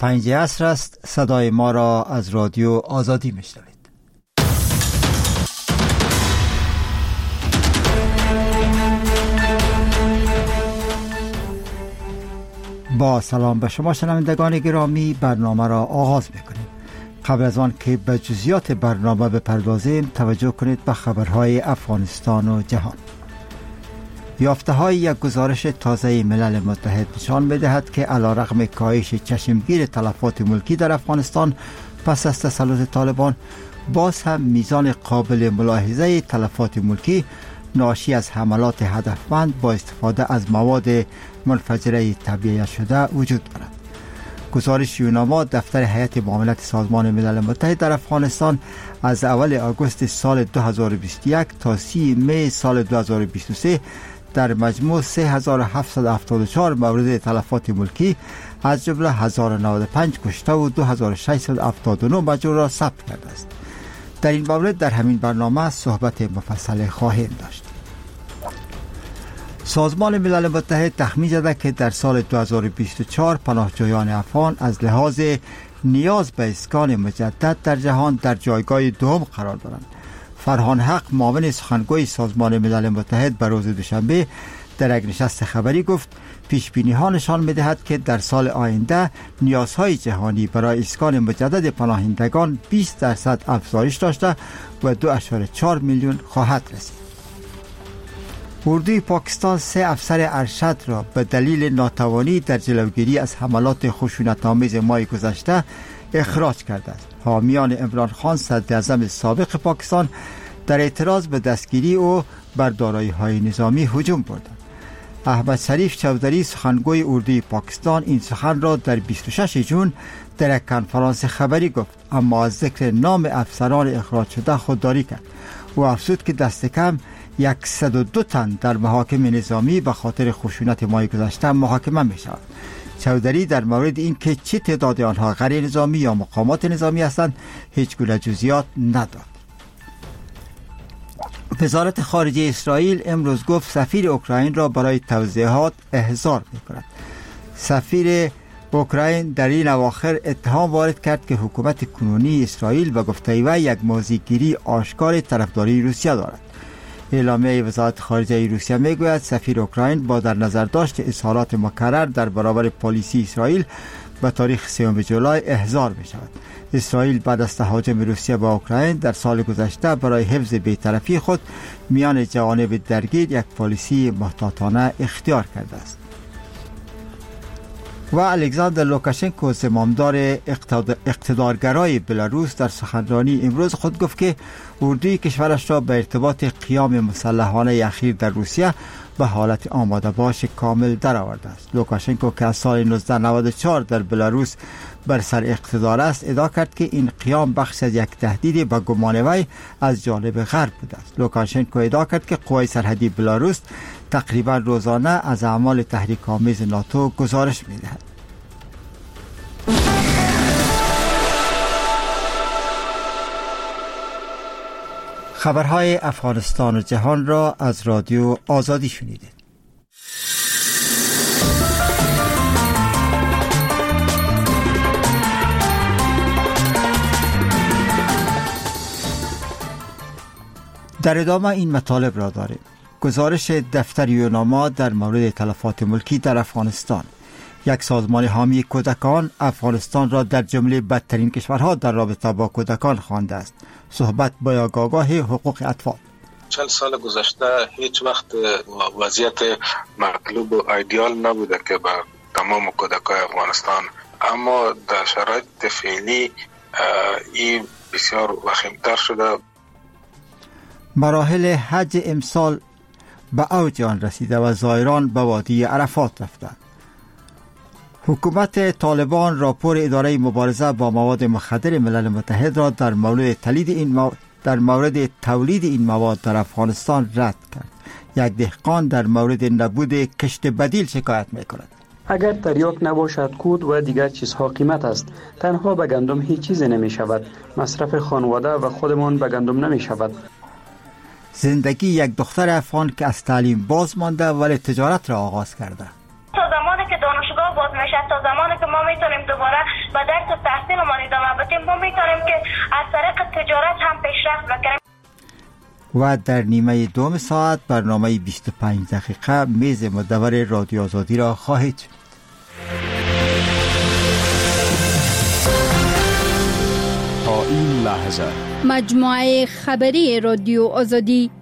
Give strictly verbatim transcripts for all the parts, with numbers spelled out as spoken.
پنج عصر است. صدای ما را از رادیو آزادی میشنوید. با سلام به شما شنوندگان گرامی، برنامه را آغاز میکنیم. قبل از آن که به جزئیات برنامه بپردازیم، توجه کنید به خبرهای افغانستان و جهان. یافته های یک گزارش تازه ملل متحد نشان می‌دهد که علیرغم کاهش چشمگیر تلفات ملکی در افغانستان پس از تسلط طالبان، باز هم میزان قابل ملاحظه تلفات ملکی ناشی از حملات هدفمند با استفاده از مواد منفجره تبلیغ شده وجود دارد. گزارش یوناما دفتر هیئت معاملات سازمان ملل متحد در افغانستان از اول آگوست سال دو هزار و بیست و یک تا سی می سال دو هزار و بیست و سه در مجموع سه هزار و هفتصد و هفتاد و چهار مورد تلفات ملکی از جمله هزار و نود و پنج کشته و دو هزار و ششصد و هفتاد و نه مجروح را ثبت کرده است. در این مورد در همین برنامه صحبت مفصل خواهیم داشت. سازمان ملل متحد تخمین زده که در سال دو هزار و بیست و چهار پناهجویان افغان از لحاظ نیاز به اسکان مجدد در جهان در جایگاه دوم قرار دارند. فرهان حق، معاون سخنگوی سازمان ملل متحد، به روز دوشنبه در یک نشست خبری گفت پیش بینی ها نشان می‌دهد که در سال آینده نیازهای جهانی برای اسکان مجدد پناهندگان بیست درصد افزایش داشته و دو و چهار میلیون خواهد رسید. اردوی پاکستان سه افسر ارشد را به دلیل ناتوانی در جلوگیری از حملات خشونت‌آمیز ماه گذشته اخراج کرده است. حامیان عمران خان صدراعظم سابق پاکستان در اعتراض به دستگیری او بر دارایی‌های نظامی هجوم بردند. احمد شریف چودری، سخنگوی اردوی پاکستان، این سخن را در بیست و شش ژوئن در یک کنفرانس خبری گفت، اما از ذکر نام افسران اخراج شده خودداری کرد. او افزود که دست کم صد و دو تن در محاکم نظامی به خاطر خشونت ماه گذشته محاکمه می شود. چودری در مورد این که چه تعداد آنها غیر نظامی یا مقامات نظامی هستند هیچ گونه جزئیات نداد. وزارت خارجه اسرائیل امروز گفت سفیر اوکراین را برای توضیحات احضار می کند. سفیر اوکراین در این اواخر اتهام وارد کرد که حکومت کنونی اسرائیل به گفته وی یک موضع‌گیری آشکار طرفداری روسیه دارد. اعلامیه وزارت خارجه روسیه میگوید سفیر اوکراین با در نظر داشت اظهارات مکرر در برابر پالیسی اسرائیل به تاریخ سوم جولای احضار می شود. اسرائیل بعد از تهاجم روسیه با اوکراین در سال گذشته برای حفظ بی‌طرفی خود میان جوانب درگیر یک پالیسی محتاطانه اختیار کرده است. و الکساندر لوکاشنکو، زمامدار اقتدارگرای بلاروس، در سخنرانی امروز خود گفت که اردوی کشورش را به ارتباط قیام مسلحانه اخیر در روسیه به حالت آماده باش کامل درآورده است. لوکاشنکو که از سال نوزده نود و چهار در بلاروس بر سر اقتدار است، ادعا کرد که این قیام بخش از یک تهدید به گمان وی از جانب غرب بوده است. لوکاشنکو ادعا کرد که قوای سرحدی بلاروس تقریبا روزانه از اعمال تحریک‌آمیز ناتو گزارش می‌دهد. خبرهای افغانستان و جهان را از رادیو آزادی شنیدید. در ادامه این مطالب را داریم. گزارش دفتر یوناما در مورد تلفات ملکی در افغانستان. یک سازمان حامی کودکان افغانستان را در جمله بدترین کشورها در رابطه با کودکان خوانده است. صحبت با آگاه حقوق اطفال. چند سال گذشته هیچ وقت وضعیت مطلوب و ایدئال نبوده که بر تمام کودکان افغانستان، اما در شرایط فعلی این بسیار وخیمتر شده. مراحل حج امسال به اوج آن رسیده و زائران به وادی عرفات رفتند. حکومت طالبان راپور اداره مبارزه با مواد مخدر ملل متحد را در مورد تولید این مواد در مورد تولید این مواد در افغانستان رد کرد. یک دهقان در مورد نبود کشت بدیل شکایت می‌کند. اگر تریاک نباشد کود و دیگر چیزها قیمت است. تنها به گندم هیچ چیز نمی شود. مصرف خانواده و خودمان به گندم نمی شود. زندگی یک دختر افغان که از تعلیم باز مانده ولی تجارت را آغاز کرده. تا زمانی که دانشگاه باز میشه تا زمانی که ما میتونیم دوباره به درس و تحصیلمان ادامه بدیم ما میتونیم که از طریق تجارت هم پیشرفت بکنیم. و در نیمه دوم ساعت برنامه بیست و پنج دقیقه میز مدور رادیو آزادی را خواهید شنید. تا این لحظه مجموعه خبری رادیو آزادی.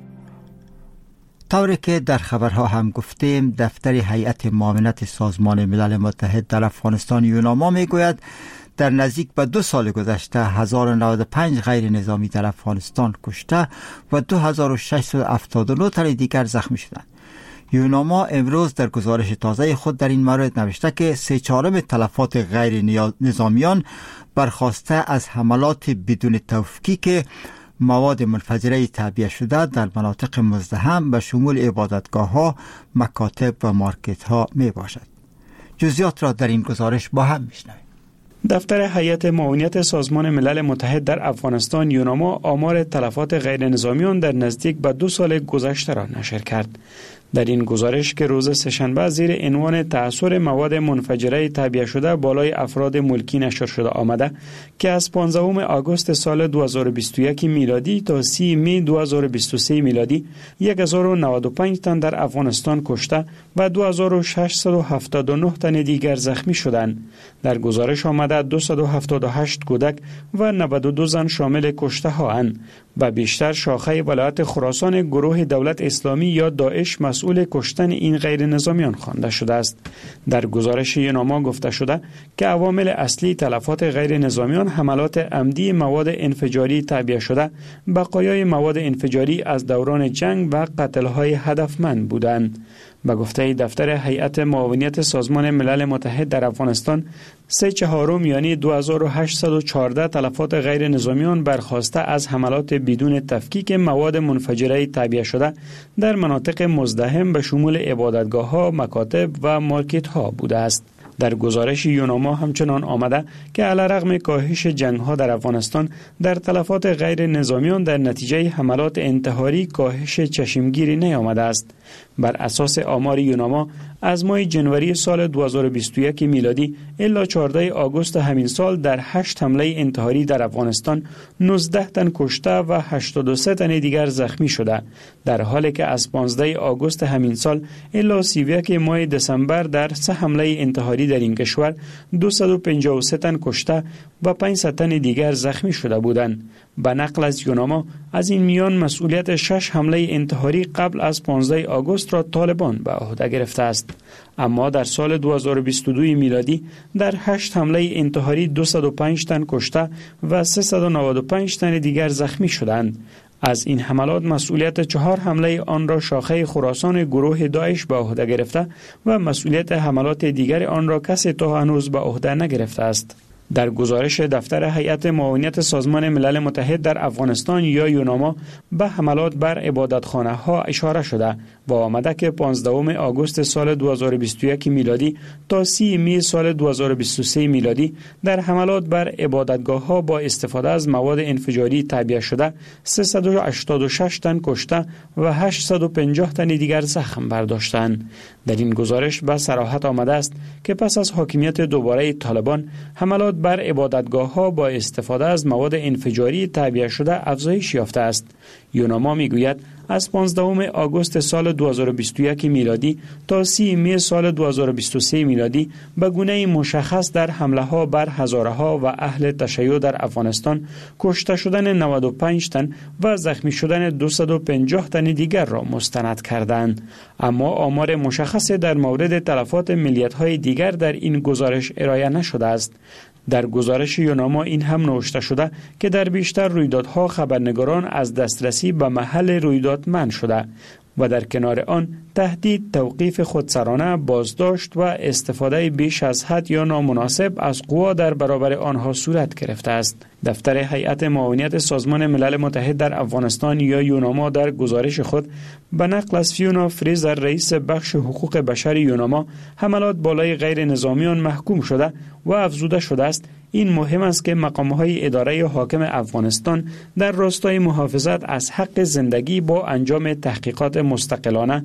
طوری که در خبرها هم گفتیم، دفتر هیئت معاونت سازمان ملل متحد در افغانستان یوناما میگوید در نزدیک به دو سال گذشته هزار و نود و پنج غیر نظامی در افغانستان کشته و دو هزار و ششصد و هفتاد و نه تن دیگر زخمی شدند. یوناما امروز در گزارش تازه خود در این مورد نوشته که سه چهارم تلفات غیر نظامیان برخواسته از حملات بدون تفکیک مواد منفجره تعبیه شده در مناطق مزدحم به شمول عبادتگاه‌ها، مکاتب و مارکت‌ها می باشد. جزئیات را در این گزارش با هم میشنویم. دفتر هیئت معاونت سازمان ملل متحد در افغانستان یوناما آمار تلفات غیر نظامیان در نزدیک به دو سال گذشته را نشر کرد. در این گزارش که روز سه‌شنبه زیر عنوان تأثیر مواد منفجره تعبیه شده بالای افراد ملکی نشر شده آمده که از پانزدهم آگوست سال دو هزار و بیست و یک میلادی تا سی می دو هزار و بیست و سه میلادی هزار و نود و پنج تن در افغانستان کشته و دو هزار و ششصد و هفتاد و نه تن دیگر زخمی شدند. در گزارش آمده دویست و هفتاد و هشت کودک و نود و دو زن شامل کشته ها اند و بیشتر شاخه ولایت خراسان گروه دولت اسلامی یا داعش مسئول کشتن این غیر نظامیان خوانده شده است. در گزارش یوناما گفته شده که عوامل اصلی تلفات غیر نظامیان حملات عمدی مواد انفجاری تعبیه شده، بقایای مواد انفجاری از دوران جنگ و قتل‌های هدفمند بودند. به گفته دفتر هیئت معاونت سازمان ملل متحد در افغانستان، سه چهارم یعنی دو هزار و هشتصد و چهارده تلفات غیر نظامیان برخواسته از حملات بدون تفکیک مواد منفجره تعبیه شده در مناطق مزدحم به شمول عبادتگاه‌ها، مکاتب و مارکت‌ها بوده است. در گزارش یوناما همچنان آمده که علیرغم کاهش جنگ‌ها در افغانستان، در تلفات غیر نظامیان در نتیجه حملات انتحاری کاهش چشمگیری نیامده است. بر اساس آمار یوناما از ماه جنوری سال دو هزار و بیست و یک میلادی الی چهاردهم آگوست همین سال در هشت حمله انتحاری در افغانستان نوزده تن کشته و هشتاد و سه تن دیگر زخمی شده، در حالی که از پانزدهم آگوست همین سال الی سی و یک ماه دسامبر در سه حمله انتحاری در این کشور دویست و پنجاه و سه تن کشته و پانصد تن دیگر زخمی شده بودند. به نقل از یوناما از این میان مسئولیت شش حمله انتحاری قبل از پانزدهم آگوست را طالبان به عهده گرفته است. اما در سال دو هزار و بیست و دو میلادی در هشت حمله انتحاری دویست و پنج تن کشته و سیصد و نود و پنج تن دیگر زخمی شدند. از این حملات مسئولیت چهار حمله آن را شاخه خراسان گروه داعش به عهده گرفته و مسئولیت حملات دیگر آن را کسی تا هنوز به عهده نگرفته است. در گزارش دفتر هیئت معاونت سازمان ملل متحد در افغانستان یا یوناما به حملات بر عبادتخانه ها اشاره شده و آمده که پانزدهم آگوست سال دو هزار و بیست و یک میلادی تا سی می سال دو هزار و بیست و سه میلادی در حملات بر عبادتگاه ها با استفاده از مواد انفجاری تعبیه شده سیصد و هشتاد و شش تن کشته و هشتصد و پنجاه تن دیگر زخم برداشتند. در این گزارش به صراحت آمده است که پس از حاکمیت دوباره طالبان حملات بر عبادتگاه ها با استفاده از مواد انفجاری تعبیه شده افزایش یافته است. یوناما میگوید از پانزدهم آگوست سال دو هزار و بیست و یک میلادی تا سی می سال دو هزار و بیست و سه میلادی به گونه مشخص در حمله ها بر هزاره ها و اهل تشیع در افغانستان کشته شدن نود و پنج تن و زخمی شدن دویست و پنجاه تن دیگر را مستند کردند. اما آمار مشخص در مورد تلفات ملیت های دیگر در این گزارش ارائه نشده است. در گزارش یوناما این هم نوشته شده که در بیشتر رویدادها خبرنگاران از دسترسی به محل رویداد منع شده و در کنار آن تهدید، توقیف خودسرانه، بازداشت و استفاده بیش از حد یا نامناسب از قوا در برابر آنها صورت گرفته است. دفتر هیئت معاونت سازمان ملل متحد در افغانستان یا یوناما در گزارش خود به نقل از فیونا فریزر رئیس بخش حقوق بشر یوناما حملات بالای غیر نظامیان محکوم شده و افزوده شده است این مهم است که مقام‌های اداره حاکم افغانستان در راستای محافظت از حق زندگی با انجام تحقیقات مستقلانه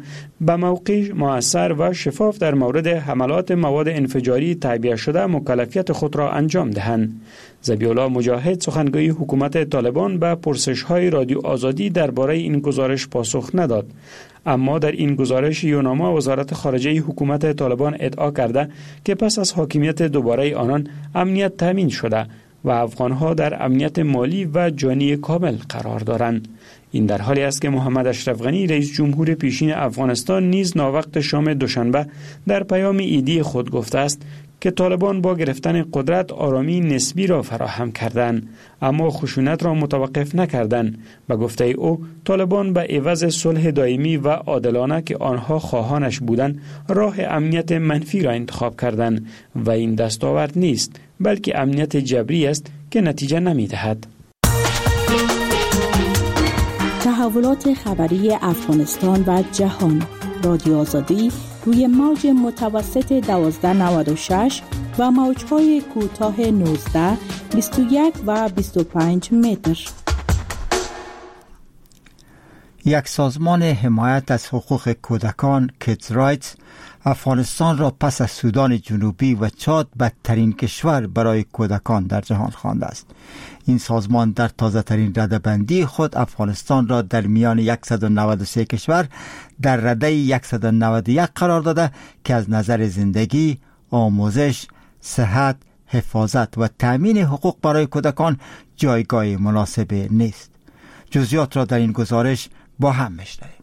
به موقع مؤثر و شفاف در مورد حملات مواد انفجاری تعبیه شده مکلفیت خود را انجام دهند. ذبیح‌الله مجاهد سخنگوی حکومت طالبان به پرسش‌های رادیو آزادی درباره این گزارش پاسخ نداد، اما در این گزارش یوناما وزارت خارجه حکومت طالبان ادعا کرده که پس از حاکمیت دوباره آنان امنیت تامین شده و افغانها در امنیت مالی و جانی کامل قرار دارند. این در حالی است که محمد اشرف غنی رئیس جمهور پیشین افغانستان نیز ناوقت شام دوشنبه در پیام ایدی خود گفته است که طالبان با گرفتن قدرت آرامی نسبی را فراهم کردند، اما خشونت را متوقف نکردند. به گفته او طالبان به عوض صلح دائمی و عادلانه که آنها خواهانش بودند راه امنیت منفی را انتخاب کردند و این دستاورد نیست بلکه امنیت جبری است که نتیجه نمی‌دهد. تحولات خبری افغانستان و جهان. رادیو آزادی روی موج متوسط دوازده نود و شش و موج‌های کوتاه نوزده، بیست و یک و بیست و پنج متر. یک سازمان حمایت از حقوق کودکان کیدز رایتس افغانستان را پس از سودان جنوبی و چاد بدترین کشور برای کودکان در جهان خوانده است. این سازمان در تازه ترین رده‌بندی خود افغانستان را در میان صد و نود و سه کشور در رده صد و نود و یک قرار داده که از نظر زندگی، آموزش، صحت، حفاظت و تأمین حقوق برای کودکان جایگاه مناسب نیست. جزئیات را در این گزارش با هم میشنویم.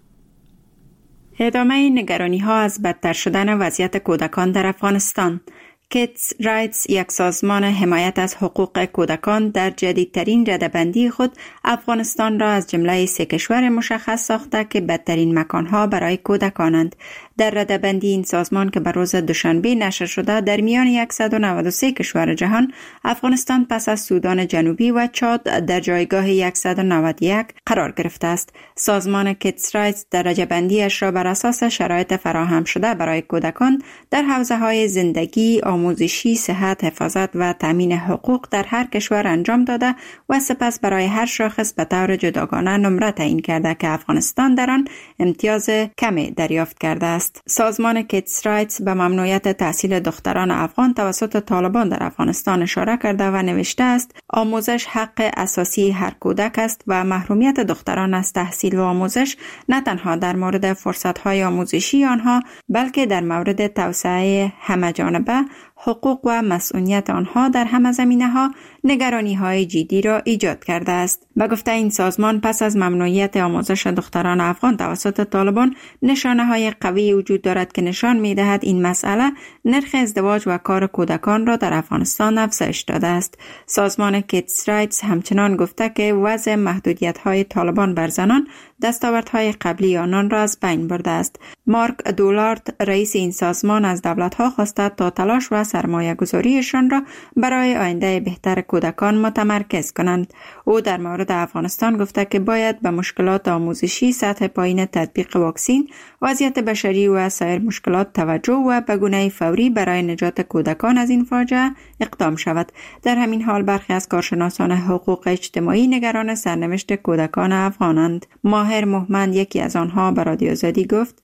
ادامه نگرانی ها از بدتر شدن وضعیت کودکان در افغانستان. کیدز رایتس، یک سازمان حمایت از حقوق کودکان، در جدیدترین رده‌بندی خود افغانستان را از جمله سه کشور مشخص ساخته که بدترین مکانها برای کودکانند. در رده‌بندی این سازمان که بر روز دوشنبه نشر شده، در میان صد و نود و سه کشور جهان افغانستان پس از سودان جنوبی و چاد در جایگاه صد و نود و یک قرار گرفته است. سازمان کیدز رایتس درجه بندیش را بر اساس شرایط فراهم شده برای کودکان در حوزه‌های زندگی، آموزشی، صحت، حفاظت و تامین حقوق در هر کشور انجام داده و سپس برای هر شاخص به طور جداگانه نمره تعیین کرده که افغانستان در آن امتیاز کمی دریافت کرده است. سازمان کیدز رایتس به ممنوعیت تحصیل دختران افغان توسط طالبان در افغانستان اشاره کرده و نوشته است: آموزش حق اساسی هر کودک است و محرومیت دختران از تحصیل و آموزش نه تنها در مورد فرصت‌های آموزشی آنها بلکه در مورد توسعه همه‌جانبه حقوق و مسئولیت آنها در همه زمینه‌ها نگرانی‌های جدی را ایجاد کرده است. به گفته این سازمان، پس از ممنوعیت آموزش دختران افغان توسط طالبان، نشانه‌های قوی وجود دارد که نشان می‌دهد این مسئله نرخ ازدواج و کار کودکان را در افغانستان افزایش داده است. سازمان کیدز رایتس همچنان گفته که وضع محدودیت‌های طالبان بر زنان دستاوردهای قبلی آنان را از بین برده است. مارک دولارد، رئیس این سازمان، از دولت‌ها خواسته تا تلاش و سرمایه گذاریشان را برای آینده بهتر کودکان متمرکز کنند. او در مورد افغانستان گفته که باید به مشکلات آموزشی، سطح پایین تطبیق واکسین، وضعیت بشری و سایر مشکلات توجه و به گونه فوری برای نجات کودکان از این فاجعه اقدام شود. در همین حال برخی از کارشناسان حقوق اجتماعی نگران سرنوشت کودکان افغانند. ماهر محمد، یکی از آنها، به رادیو آزادی گفت: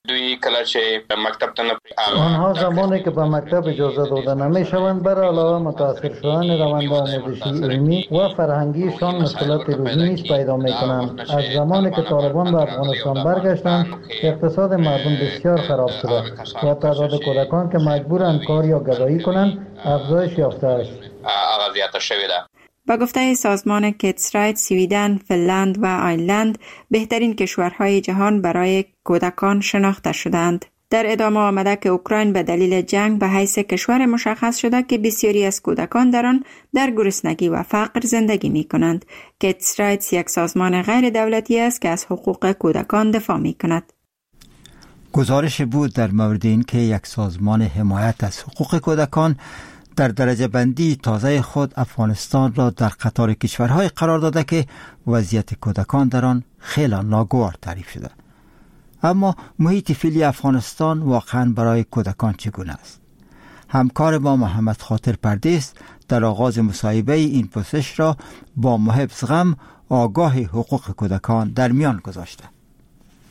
آنها زمانی که به مکتب اجازه داده نمیشوند، بر علاوه متاثر شدن روند آموزشی، علمی و فرهنگیشان مشکلات روزی نیز پیدا میکنند. از زمانی که طالبان به افغانستان برگشتند، اقتصاد مردم بسیار خراب شده و تعداد کودکان که مجبورند کار یا گدایی کنند افزایش یافته است. با گفته سازمان کیدز رایتس، سویدن، فنلند و آیرلند بهترین کشورهای جهان برای کودکان شناخته شدند. در ادامه آمده که اوکراین به دلیل جنگ به حیث کشور مشخص شده که بسیاری از کودکان در آن در گرسنگی و فقر زندگی می کنند. کیدز رایتس یک سازمان غیر دولتی است که از حقوق کودکان دفاع می کند. گزارش بود در مورد این که یک سازمان حمایت از حقوق کودکان در درجه بندی تازه خود افغانستان را در قطار کشورهای قرار داده که وضعیت کودکان در آن خیلی ناگوار تعریف شده. اما محیط فعلی افغانستان واقعا برای کودکان چگونه است؟ همکار ما محمد خاطر پردیس در آغاز مصاحبه این پرسش را با محب غم، آگاه حقوق کودکان، در میان گذاشته.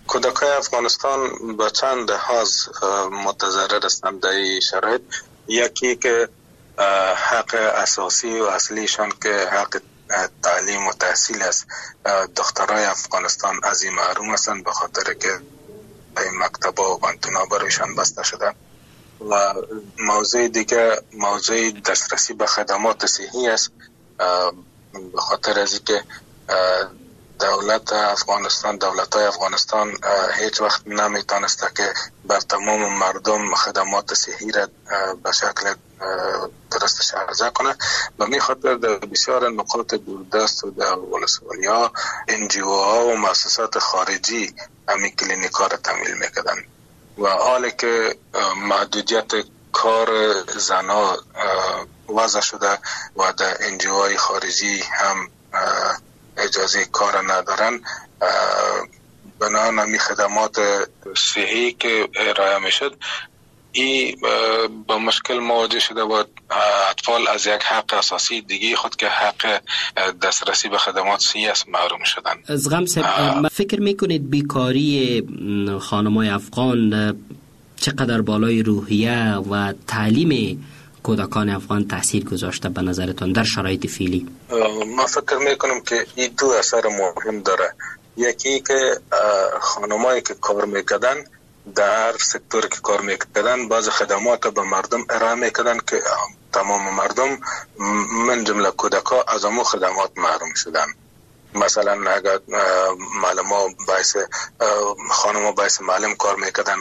کودکان افغانستان به چند لحاظ متضرر هستند در این شرایط. یکی که حق اساسی و اصلیشان که حق تعلیم و تحصیل است، دخترای افغانستان از این محروم هستند به خاطر که این مکتب‌ها و بانتون‌ها برایشان بسته شده. و موضوع دیگه موضوع دسترسی به خدمات صحی است، به خاطر از اینکه دولت افغانستان دولت‌های افغانستان هیچ وقت نمیتونسته که بر تمام مردم خدمات صحی را به شکل درستش عرضه کنه. به می خاطر در بسیار نقاط دوردست و در ولسوالی‌ها انجیوها و مؤسسات خارجی همین کلینیک‌ها را تمویل میکردن و حالی که محدودیت کار زنها وضع شده و در انجیوهای خارجی هم اجازه کار ندارن، بنابراین همی خدمات صحی که ارائه میشد این با مشکل مواجه شده و اطفال از یک حق اساسی دیگه خود که حق دسترسی به خدمات صحی است محروم شدن. از غمس فکر میکنید بیکاری خانمای افغان چقدر بالای روحیه و تعلیم کودکان افغان تاثیر گذاشته به نظرتون در شرایط فعلی؟ من فکر میکنم که این دو اثر مهم داره. یکی که خانمایی که کار میکردن در هر سکتور که کار میکردن بعض خدمات به مردم ارائه میکردن که تمام مردم من جمله کودکا از امو خدمات محروم شدن. مثلا اگر معلم باعث خانم ها باعث معلم کار میکردن،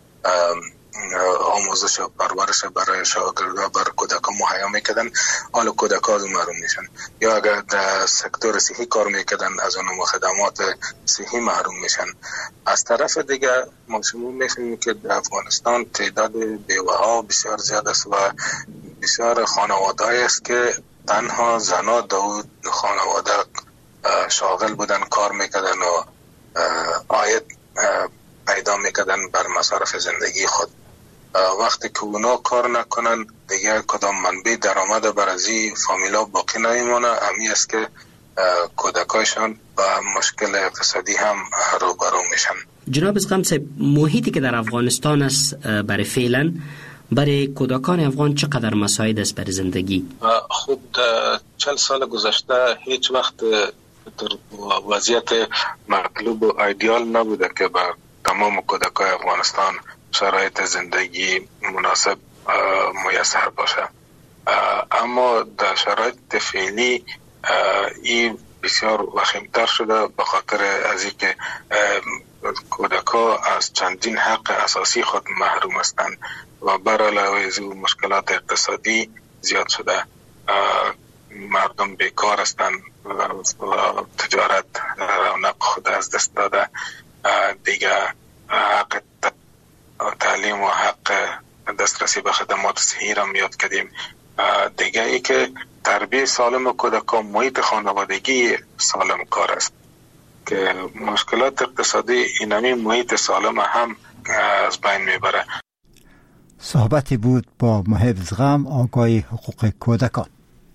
آموزش و پرورش برای شاگردها برای کودکان مهیا میکردن، حالا کودکان محروم میشن. یا اگر در سکتور صحی کار میکردن از اون خدمات صحی محروم میشن. از طرف دیگه ما شما میفهمیم که در افغانستان تعداد بیوه ها بسیار زیاد است و بسیار خانواده است که تنها زنها داود خانواده شاغل بودن، کار میکردن و عاید پیدا میکردن بر مصارف زندگی خود. وقتی که اونا کار نکنن دیگه کدام منبع درآمد بر از این فامیلا باقی نمیمونه. همی است که کودکایشان با مشکل اقتصادی هم روبرو میشن. جناب اسقم صاحب، محیطی که در افغانستان است برای فعلا برای کودکان افغان چقدر مساعد است برای زندگی؟ خود چل سال گذشته هیچ وقت وضعیت مطلوب و ایدئال نبوده که بر تمام کودکان افغانستان شرایط زندگی مناسب میسر باشه. اما در شرایط فعلی این بسیار وخیمتر شده به خاطر از اینکه کودکان از چندین حق اساسی خود محروم هستند و بر علاوه از اون مشکلات اقتصادی زیاد شده. مردم بیکار هستند و تجارت رونق خود از دست داده. دیگه حق تعلیم و حق دسترسی به خدمات صحی را میاد کردیم. دیگه ای که تربیت سالم کودکان، محیط خانوادگی سالم کار است که مشکلات اقتصادی اینمی محیط سالم هم از بین میبره. صحبتی بود با محب زغم، آگاه حقوق کودکان.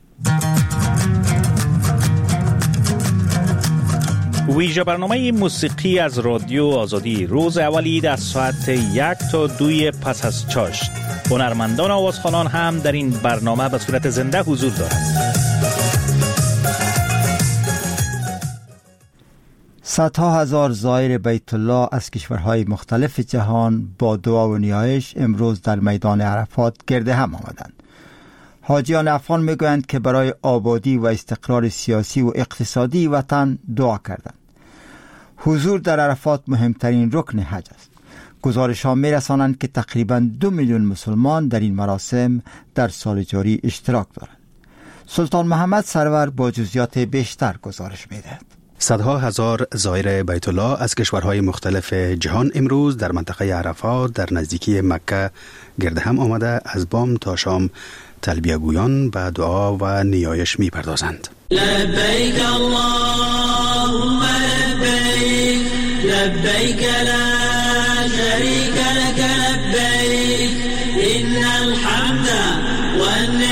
ویژه برنامه موسیقی از رادیو آزادی روز اولی در ساعت یک تا دوی پس از چاشت. هنرمندان آوازخوانان هم در این برنامه به صورت زنده حضور دارند. صدها هزار زائر بیت الله از کشورهای مختلف جهان با دعا و نیایش امروز در میدان عرفات گرد هم آمدند. حاجیان افغان میگویند که برای آبادی و استقرار سیاسی و اقتصادی وطن دعا کردند. حضور در عرفات مهمترین رکن حج است. گزارش ها می رسانند که تقریباً دو میلیون مسلمان در این مراسم در سال جاری اشتراک دارند. سلطان محمد سرور با جزئیات بیشتر گزارش می دهد. صدها هزار زائر بیت الله از کشورهای مختلف جهان امروز در منطقه عرفات در نزدیکی مکه گرد هم آمده از بام تا شام تلبیه گویان به دعا و نیایش می پردازند. لبیک اللهم لبیک لبیک لا شریک لک لبیک ان الحمد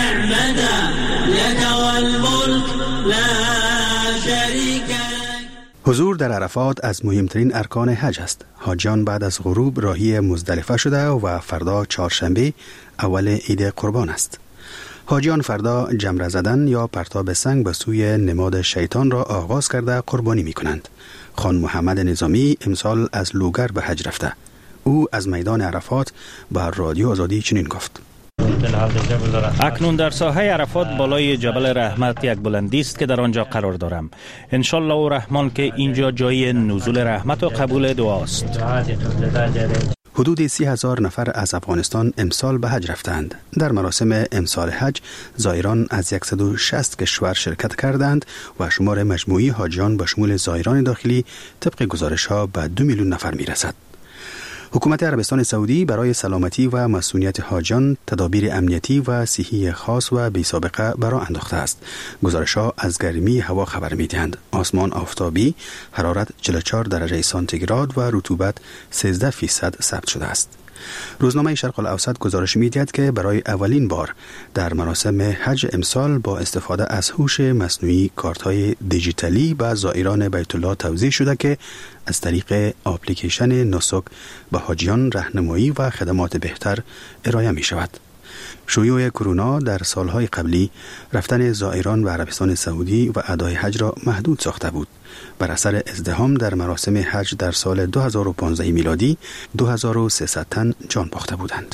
والنعمة لك والملك لا شریک لک. حضور در عرفات از مهمترین ارکان حج است. حاجیان بعد از غروب راهی مزدلفه شده و فردا چهارشنبه اول عید قربان است. حاجیان فردا جمره زدن یا پرتاب سنگ به سوی نماد شیطان را آغاز کرده قربانی می کنند. خان محمد نظامی امسال از لوگر به حج رفته. او از میدان عرفات به رادیو آزادی چنین گفت: اکنون در ساحه عرفات بالای جبل رحمت یک بلندی است که در آنجا قرار دارم. انشالله و رحمان که اینجا جای نزول رحمت و قبول دعاست. حدود سی هزار نفر از افغانستان امسال به حج رفتند. در مراسم امسال حج زائران از صد و شصت کشور شرکت کردند و شمار مجموعی حاجیان به شمول زائران داخلی طبق گزارش ها به دو میلیون نفر می رسد. حکومت عربستان سعودی برای سلامتی و مسئولیت حاجیان تدابیر امنیتی و صحی خاص و بی سابقه برآ انداخته است. گزارش‌ها از گرمی هوا خبر می‌دهند. آسمان آفتابی، حرارت چهل و چهار درجه سانتیگراد و رطوبت سیزده فیصد ثبت شده است. روزنامه شرق الاوسط گزارش می‌دهد که برای اولین بار در مراسم حج امسال با استفاده از هوش مصنوعی کارت‌های دیجیتالی به زائران بیت الله توزیع شده که از طریق اپلیکیشن نسک به حاجیان راهنمایی و خدمات بهتر ارائه می‌شود. شیوع کرونا در سالهای قبلی رفتن زائران به عربستان سعودی و ادای حج را محدود ساخته بود. بر اثر ازدحام در مراسم حج در سال دو هزار و پانزده میلادی دو هزار و سیصد تن جان باخته بودند.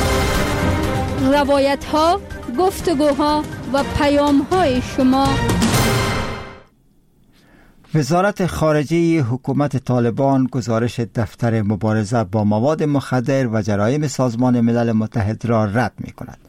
روایت ها، گفتگوها و پیام های شما. وزارت خارجه حکومت طالبان گزارش دفتر مبارزه با مواد مخدر و جرایم سازمان ملل متحد را رد می کند.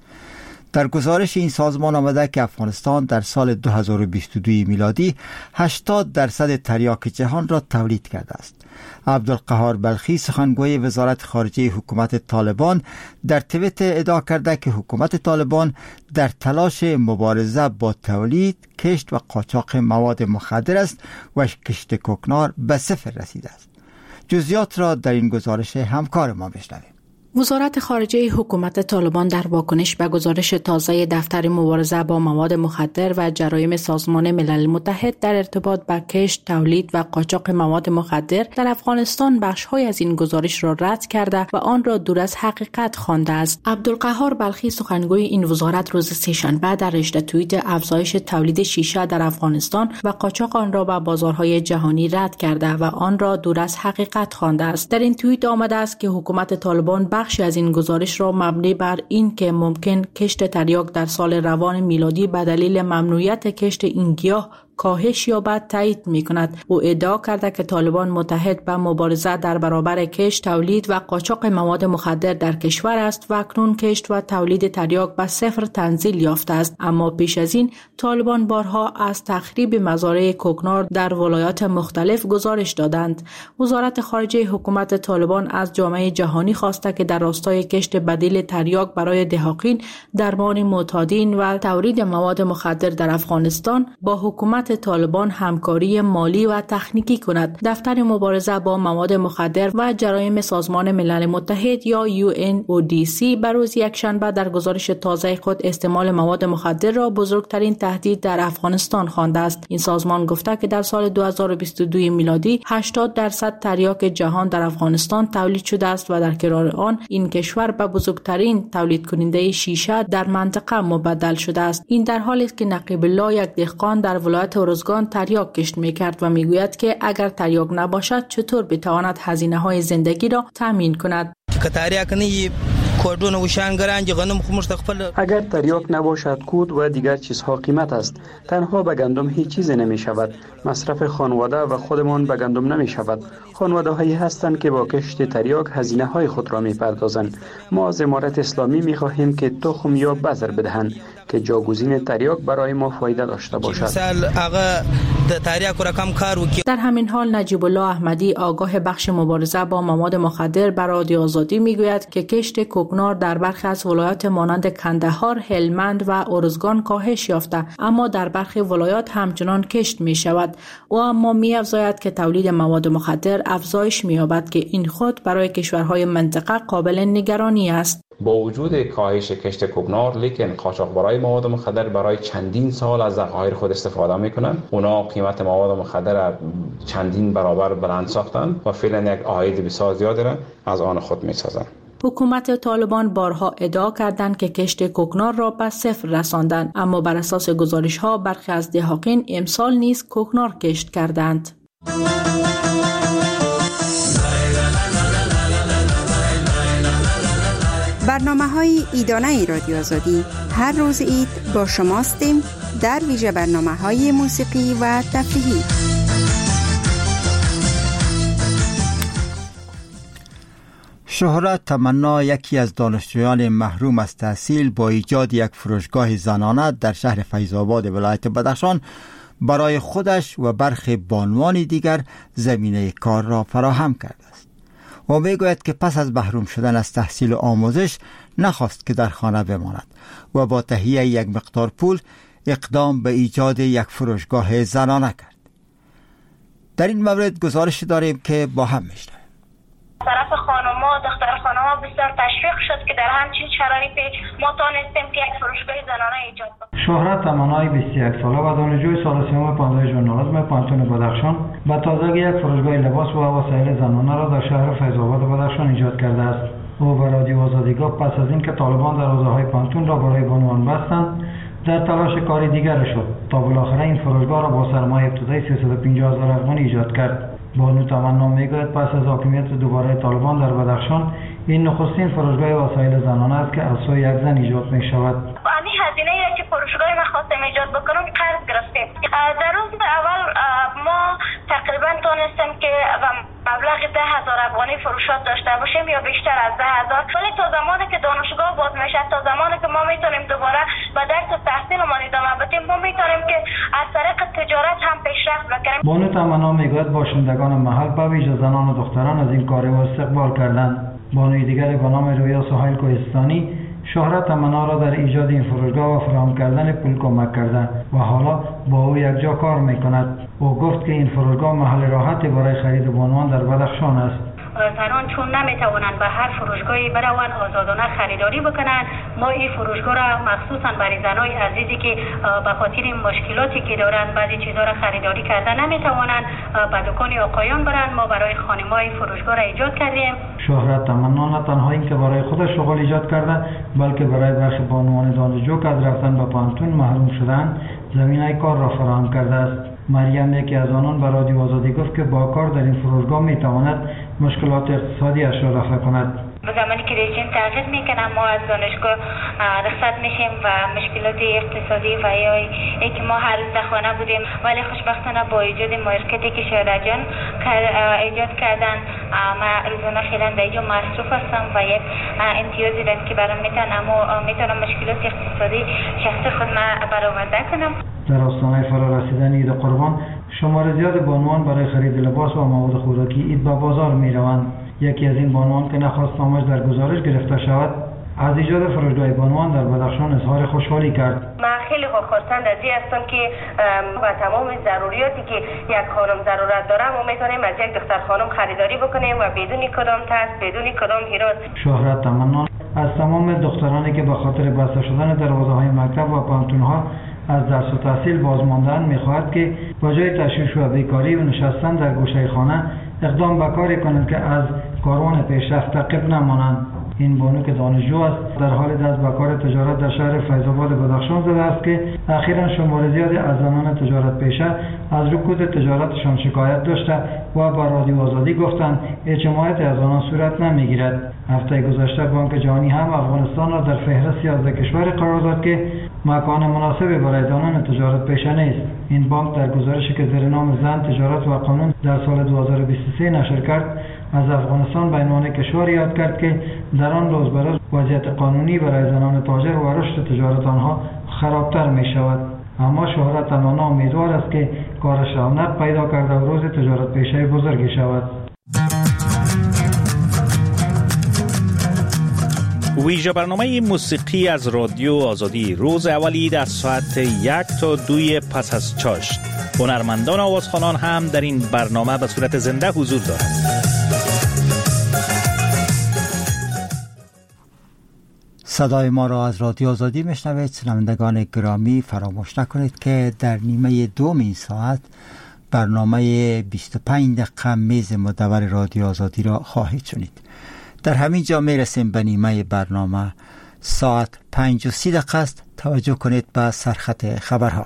در گزارش این سازمان آمده که افغانستان در سال دو هزار و بیست و دو میلادی هشتاد درصد تریاک جهان را تولید کرده است. عبدالقهار بلخی سخنگوی وزارت خارجه حکومت طالبان در توییت ادعا کرده که حکومت طالبان در تلاش مبارزه با تولید، کشت و قاچاق مواد مخدر است و کشت کوکنار به صفر رسیده است. جزئیات را در این گزارش همکار ما بشنویم. وزارت خارجه حکومت طالبان در واکنش به گزارش تازه دفتر مبارزه با مواد مخدر و جرایم سازمان ملل متحد در ارتباط با کشت، تولید و قاچاق مواد مخدر در افغانستان بخش‌های از این گزارش را رد کرده و آن را دور از حقیقت خوانده است. عبدالقهار بلخی سخنگوی این وزارت روز سه‌شنبه در رشته توییت افزایش تولید شیشه در افغانستان و قاچاق آن را به بازارهای جهانی رد کرده و آن را دور از حقیقت خوانده است. در این توییت آمده است که حکومت طالبان بخشی از این گزارش را مبنی بر این که ممکن کشت تریاک در سال روان میلادی به دلیل ممنوعیت کشت این گیاه کاهش یابد تایید می‌کند. او ادعا کرده که طالبان متحد به مبارزه در برابر کشت، تولید و قاچاق مواد مخدر در کشور است و اکنون کشت و تولید تریاک به صفر تنزیل یافته است. اما پیش از این طالبان بارها از تخریب مزارع کوکنار در ولایات مختلف گزارش دادند. وزارت خارجه حکومت طالبان از جامعه جهانی خواسته که در راستای کشت بدیل تریاک برای دهاقین، درمان معتادین و تولید مواد مخدر در افغانستان با حکومت طالبان همکاری مالی و تکنیکی کند. دفتر مبارزه با مواد مخدر و جرایم سازمان ملل متحد یا یو ان او دی سی بر روز یکشنبه در گزارش تازه خود استعمال مواد مخدر را بزرگترین تهدید در افغانستان خوانده است. این سازمان گفته که در سال دو هزار و بیست و دو میلادی هشتاد درصد تریاک جهان در افغانستان تولید شده است و در کنار آن این کشور به بزرگترین تولید کننده شیشه در منطقه مبدل شده است. این در حالی است که نقیب الله، یک دهقان در ولایت ارزگان، تریاک کشت می‌کرد و می‌گوید که اگر تریاک نباشد چطور بتواند هزینه‌های زندگی را تامین کند. اگر تریاک نباشد کود و دیگر چیزها قیمت است. تنها به گندم هیچ چیز نمی شود. مصرف خانواده و خودمان به گندم نمی شود. خانواده هایی هستند که با کشت تریاک هزینه های خود را می پردازند. ما از امارت اسلامی می خواهیم که تخم یا بذر بدهند که جاگزین تریاک برای ما فایده داشته باشد. در همین حال نجیب الله احمدی، آگاه بخش مبارزه با مواد مخدر، بر رادیو آزادی میگوید که کشت کوکنار در برخی از ولایات مانند کندهار، هلمند و ارزگان کاهش یافته، اما در برخی ولایات همچنان کشت می شود. او اما می افزاید که تولید مواد مخدر افزایش می یابد که این خود برای کشورهای منطقه قابل نگرانی است. با وجود کاهش کشت کوکنار لیکن قاچاقبرای مواد مخدر برای چندین سال از ذخایر خود استفاده میکنن. اونا قیمت مواد مخدر چندین برابر بلند ساختن و فعلا یک عاید بسیار زیاد دارن از آن خود میسازن. حکومت طالبان بارها ادعا کردند که کشت کوکنار را به صفر رساندند، اما بر اساس گزارش‌ها برخی از دهاقین امسال نیز کوکنار کشت کردند. برنامه‌های عیدانه رادیو آزادی هر روز عید با شماستیم در ویژه برنامه‌های موسیقی و تفریحی. شهرت تمنا، یکی از دانشجویان محروم از تحصیل، با ایجاد یک فروشگاه زنانه در شهر فیض‌آباد ولایت بدخشان برای خودش و برخی بانوان دیگر زمینه کار را فراهم کرده است. و میگوید که پس از محروم شدن از تحصیل و آموزش نخواست که در خانه بماند و با تهیه یک مقدار پول اقدام به ایجاد یک فروشگاه زنانه کرد. در این مورد گزارش داریم که با هم میشنویم. طرف خانوما دختر خانوما بسیار تشویق شد که در همچین شرایطی ما توانستیم که یک فروشگاه زنانه ایجاد کنیم. شهرت تمنای بیست و یک ساله و دانشجوی سال سوم پانزده ژورنالیسم پانتون بدخشان به تازگی یک فروشگاه لباس و وسایل زنانه را در شهر فیض‌آباد بدخشان ایجاد کرده است. او به رادیو آزادی گفت پس از اینکه طالبان دروازه‌های پانتون را برای بانوان بستند، در تلاش کاری دیگر شد تا بالاخره این فروشگاه را با سرمایه ابتدایی سیصد و پنجاه هزار افغانی ایجاد کرد. بانو تمنا میگوید پس از حاکمیت دوباره طالبان در بدخشان این نخستین فروشگاه وسایل زنانه است که از سوی یک زن ایجاد می شود. همین هزینه ای که فروشگاه ما خواستیم ایجاد بکنیم قرض گرفتیم. در روز اول ما تقریبا تونستیم که مبلغ ده هزار افغانی فروشات داشته باشیم یا بیشتر از ده هزار، ولی تا زمانی که دانشگاه باز میشه، تا زمانی که ما میتونیم دوباره به درس و تحصیلمان ادامه بدیم، ما میتونیم که از طریق تجارت هم پیشرفت بکنیم. بانو تمنا میگوید باشندگان محل به ویژه زنان و دختران از این کار استقبال کردند. بانوی دیگری به نام رویا سهیل کوهستانی شهرت تمنا را در ایجاد این فروشگاه و فراهم کردن پول کمک کرده و حالا با او یک جا کار میکند. او گفت که این فروشگاه محل راحتی برای خرید بانوان در بدخشان است. زنان چون نمیتوانند به هر فروشگاهی بروند آزادانه خریداری بکنند، ما این فروشگاه را مخصوصا برای زنای عزیزی که به خاطر مشکلاتی که دارند بعضی چیزا را خریداری کردن نمیتوانند به دکان آقایان برند، ما برای خانم‌های فروشگاه را ایجاد کردیم. شهرت تمنا نه تنها این که برای خودش شغل ایجاد کرده، بلکه برای برخی بانوان دانشجو که از رفتن به پانتون محروم شدند زمینه کار را فراهم کرده است. مریم یکی از آنان به رادیو آزادی گفت که با کار در این فروشگاه میتواند مشکلات اقتصادی اش را رفع کند. به زمانی که رژیم تغییر میکنم ما از دانشگاه رخصت میشیم و مشکلات اقتصادی و یا ای که ما هر روز در خانه بودیم، ولی خوشبختانه با ایجاد مارکتی که شهرت جان ایجاد کردن ما روزانه خیلی در اینجا مصروف هستم و یک امتیازی دارم که برام میتونم اما میتونم مشکلات اقتصادی شخصی خود ما برآورده کنم. در آستانه فرا رسیدن عید قربان شمار زیاد بانوان برای خرید لباس و مواد خوراکی عید به بازار میروند. یکی از این بانوان که نخواست نامش در گزارش گرفته شود از ایجاد فروشگاه بانوان در بدخشان اظهار خوشحالی کرد. من خیلی خواستند از این هستم که با تمام ضروریاتی که یک خانم ضرورت داره ما میتونیم از یک دختر خانم خریداری بکنیم و بدون کدام ترس، بدون کدام هراس. شهرت تمنا از تمام دخترانی که به خاطر بسته شدن دروازه‌های مکتب و پانتون‌ها از درس و تحصیل باز ماندن میخواهد که با جای تشویش و بیکاری و نشستن در گوشه خانه اقدام به کاری کنند که از کاروان پیشرفت تعقیب نمانند. این بانو که دانشجو است در حال دست به کار تجارت در شهر فیض‌آباد بدخشان زده است که اخیراً شمار زیادی از زنان تجارت پیشه از رکود تجارتشان شکایت داشته و با رادیو آزادی گفتند اجتماعیت از آنان صورت نمیگیرد. هفته گذشته بانک جهانی هم افغانستان را در فهرست یازده کشور قرار داد که مکان مناسبی برای زنان تجارت پیشه نیست. این بانک در گزارشی که زیر نام زن تجارت و قانون در سال دو هزار و بیست و سه نشر کرد از افغانستان به عنوان کشور یاد کرد که در آن روز به روز وضعیت قانونی برای زنان تاجر و رشد تجارت آنها خرابتر می شود. اما شهرت تمنا امیدوار است که کارش رونق پیدا کرده و روز تجارت پیشه بزرگی شود. ویژه برنامه موسیقی از رادیو آزادی روز اولی از ساعت یک تا دوی پس از چاشت. هنرمندان آوازخوانان هم در این برنامه به صورت زنده حضور دارند. صدای ما را از رادیو آزادی میشنوید. شنوندگان گرامی، فراموش نکنید که در نیمه دوم این ساعت برنامه بیست و پنج دقیقه میز مدور رادیو آزادی را خواهید شنید. در همین جا میرسیم به نیمه برنامه. ساعت پنج و سی دقیقه است. توجه کنید به سرخط خبرها.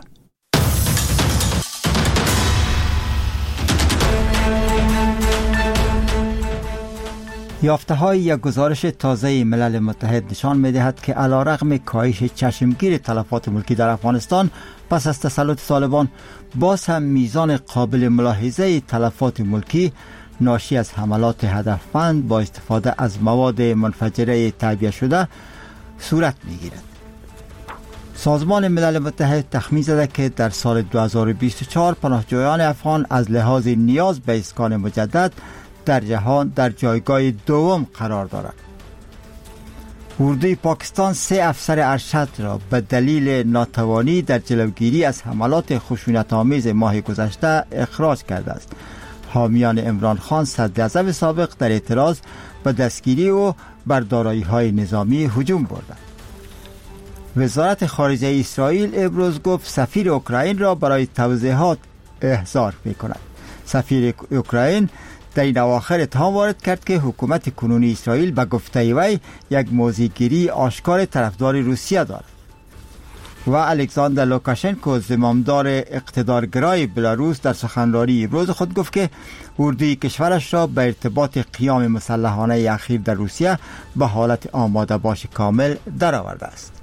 یافته های یک گزارش تازه ملل متحد نشان می دهد که علیرغم کاهش چشمگیر تلفات ملکی در افغانستان پس از تسلط طالبان، باز هم میزان قابل ملاحظه تلفات ملکی ناشی از حملات هدفمند با استفاده از مواد منفجره تعبیه شده صورت می گیرد. سازمان ملل متحد تخمین زده که در سال دو هزار و بیست و چهار پناهجویان افغان از لحاظ نیاز به اسکان مجدد در جهان در جایگاه دوم قرار دارد. اردوی پاکستان سه افسر ارشد را به دلیل ناتوانی در جلوگیری از حملات خشونت‌آمیز ماه گذشته اخراج کرده است. حامیان عمران خان صدراعظم سابق در اعتراض به دستگیری او بر دارایی‌های نظامی هجوم بردند. وزارت خارجه اسرائیل امروز گفت سفیر اوکراین را برای توضیحات احضار می‌کند. سفیر اوکراین در این اواخر اتهام وارد کرد که حکومت کنونی اسرائیل به گفته وی یک موضع‌گیری آشکار طرفدار روسیه دارد. و الکساندر لوکاشنکو زمامدار اقتدارگرای بلاروس در سخنرانی امروز خود گفت که اردوی کشورش را به ارتباط قیام مسلحانه اخیر در روسیه به حالت آماده باش کامل درآورده است.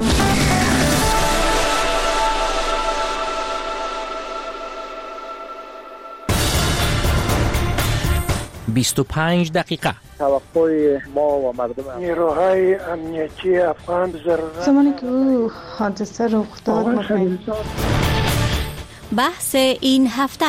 بیست و پنج دقیقه. توقع ما و مردم نیروهای امنیتی افغان ضرورت زمانی که او حادثه رخ داد بحث این هفته.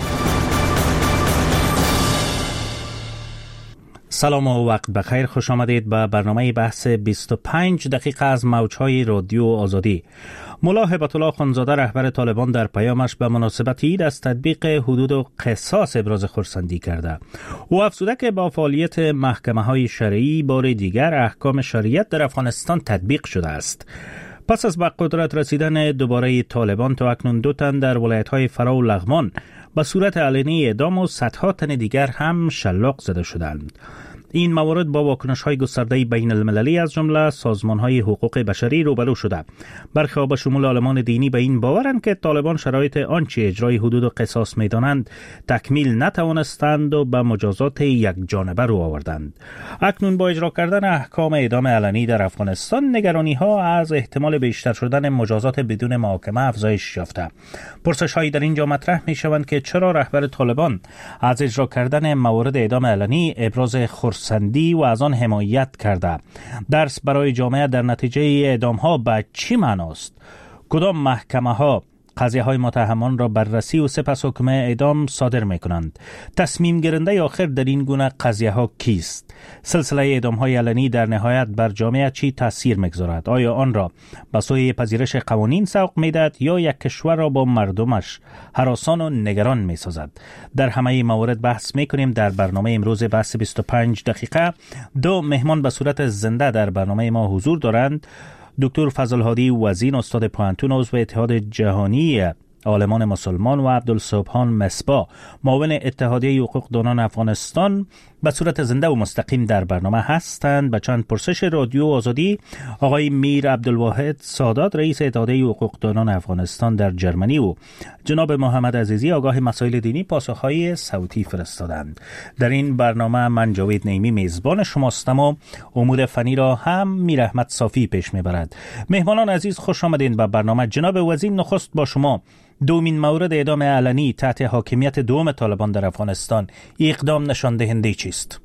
سلام و وقت بخیر، خوش آمدید به برنامه بحث بیست و پنج دقیقه از موجهای رادیو آزادی. ملا هبت الله خانزاده رهبر طالبان در پیامش به مناسبت عید از تطبیق حدود و قصاص ابراز خرسندی کرده. او افزوده که با فعالیت محکمه‌های شرعی بار دیگر احکام شریعت در افغانستان تطبیق شده است. پس از به قدرت رسیدن دوباره طالبان تا اکنون دو تن در ولایت‌های فرا و لغمان به صورت علنی اعدام و صدها تن دیگر هم شلاق زده شدند. این موارد با واکنش‌های گسترده بین المللی از جمله سازمان‌های حقوق بشری روبرو شده. برخی به شمول عالمان دینی به این باورند که طالبان شرایط آنچه اجرای حدود و قصاص می‌دانند تکمیل نتوانستند و به مجازات یک جانبه رو آوردند. اکنون با اجرا کردن احکام اعدام علنی در افغانستان، نگرانی‌ها از احتمال بیشتر شدن مجازات بدون محاکمه افزایش یافته. پرسش‌هایی در اینجا مطرح می‌شوند که چرا رهبر طالبان از اجرا کردن موارد اعدام علنی ابراز خرس سندی و از آن حمایت کرده. درس برای جامعه در نتیجه اعدام ها به چی معناست؟ کدام محکمه ها قضیه های متهمان را بررسی و سپس حکم اعدام صادر می کنند؟ تصمیم گیرنده آخر در این گونه قضیه ها کیست؟ سلسله اعدام های علنی در نهایت بر جامعه چی تاثیر میگذارد؟ آیا آن را به سوی پذیرش قوانین سوق میدهد یا یک کشور را با مردمش هراسان و نگران می سازد؟ در همه موارد بحث می کنیم. در برنامه امروز بحث بیست و پنج دقیقه دو مهمان به صورت زنده در برنامه ما حضور دارند. دکتر فضل هادی وزین، استاد پوهنتون، عضو اتحاد جهانی عالمان مسلمان، و عبدالسبحان مصباح، معاون اتحادیه حقوق دانان افغانستان، به صورت زنده و مستقیم در برنامه هستند. به چند پرسش رادیو آزادی آقای میر عبدالواحد سادات، رئیس اتحادیه حقوق دانان افغانستان در جرمنی، و جناب محمد عزیزی، آگاه مسائل دینی، پاسخهای صوتی فرستادند. در این برنامه من جاوید نعیمی میزبان شماستم و امور فنی را هم میر احمد صافی پیش میبرد. مهمانان عزیز، خوش آمدین به برنامه. جناب وزین، نخست با شما. دومین مورد اعدام علنی تحت حاکمیت دوم طالبان در افغانستان، اقدام نشان دهنده چیست؟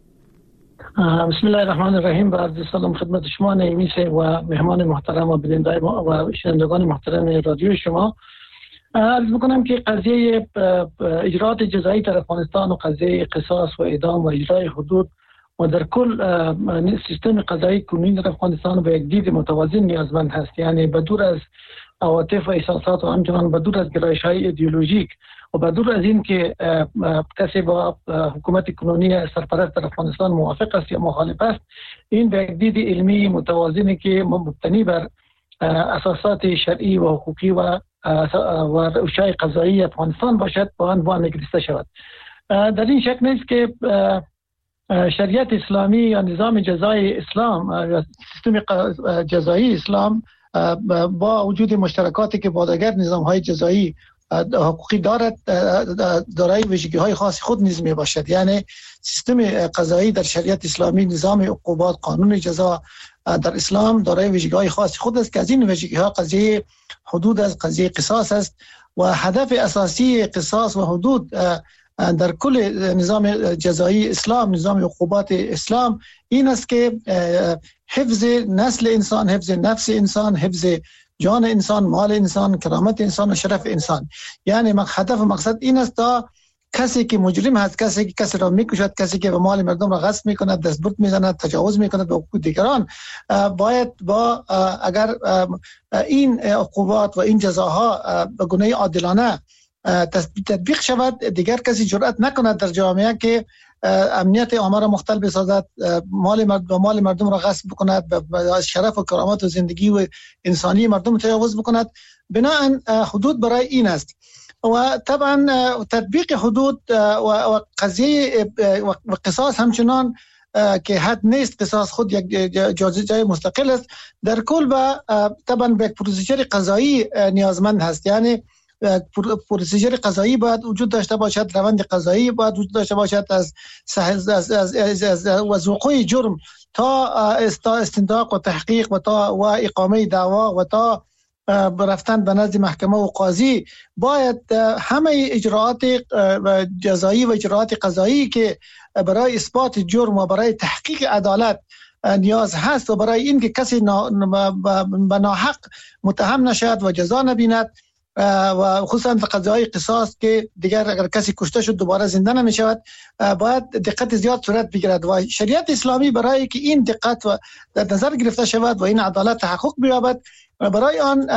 بسم الله الرحمن الرحیم. با عرض سلام خدمت شما نعیمی و مهمان محترم و بیننده و شنوندگان محترم رادیو شما. عرض میکنم که قضیه اجراءات جزایی در افغانستان و قضیه قصاص و اعدام و اجرای حدود و در کل سیستم قضایی کنونی در افغانستان به یک دید متوازن نیازمند هست. یعنی بدور از عواطف و احساسات و همچنان به دور از گرایش‌های ایدئولوژیک و به دور از این که کسی با حکومت کنونی سرپرست در افغانستان موافق است یا مخالف است، این به یک دید علمی متوازنی که مبتنی بر اساسات شرعی و حقوقی و و روشهای قضایی افغانستان باشد با آن وام گرفته شود. در این شک نیست که شریعت اسلامی یا نظام جزای اسلام یا سیستم جزایی اسلام با وجود مشترکاتی که با دیگر نظام‌های جزایی حقوقی دارد دارای ویژگی‌های خاص خود نیز می باشد. یعنی سیستم قضایی در شریعت اسلامی، نظام عقوبات، قانون جزا در اسلام دارای ویژگی‌های خاص خود است که از این ویژگی‌ها قضیه حدود است، قضیه قصاص است و هدف اساسی قصاص و حدود در کل نظام جزایی اسلام، نظام عقوبات اسلام این است که حفظ نسل انسان، حفظ نفس انسان، حفظ جان انسان، مال انسان، کرامت انسان و شرف انسان. یعنی هدف و مقصد این است تا کسی که مجرم هست، کسی که کسی را میکشد، کسی که به مال مردم را غصب میکند، دستبرد میزند، تجاوز میکند به حقوق دیگران، باید با اگر این عقوبات و این جزاها به گونه عادلانه تطبیق شود، دیگر کسی جرأت نکند در جامعه که امنیت عامه را مختل بسازد، مال مردم مال مردم را غصب بکند، شرف و کرامت و زندگی و انسانی مردم تجاوز بکند. بناهن حدود برای این است و طبعا تطبیق حدود و قضیه و قصاص همچنان که حد نیست، قصاص خود یک جای مستقل است، در کل و طبعا به پروسیجر قضایی نیازمند هست. یعنی پروسیجر قضایی باید وجود داشته باشد، روند قضایی باید وجود داشته باشد از از از از, از, از وقوع جرم تا استنتاق و تحقیق و تا و اقامه دعوا و تا رفتن به نزد محکمه و قاضی. باید همه اجراءات جزایی و اجراءات قضایی که برای اثبات جرم و برای تحقیق عدالت نیاز هست و برای این که کسی به ناحق متهم نشد و جزا نبیند و خصوصا قضای قصاص که دیگر اگر کسی کشته شد دوباره زنده نمی شود، باید دقت زیاد صورت بگیرد و شریعت اسلامی برای که این دقت و در نظر گرفته شود و این عدالت تحقق بیابد، برای آن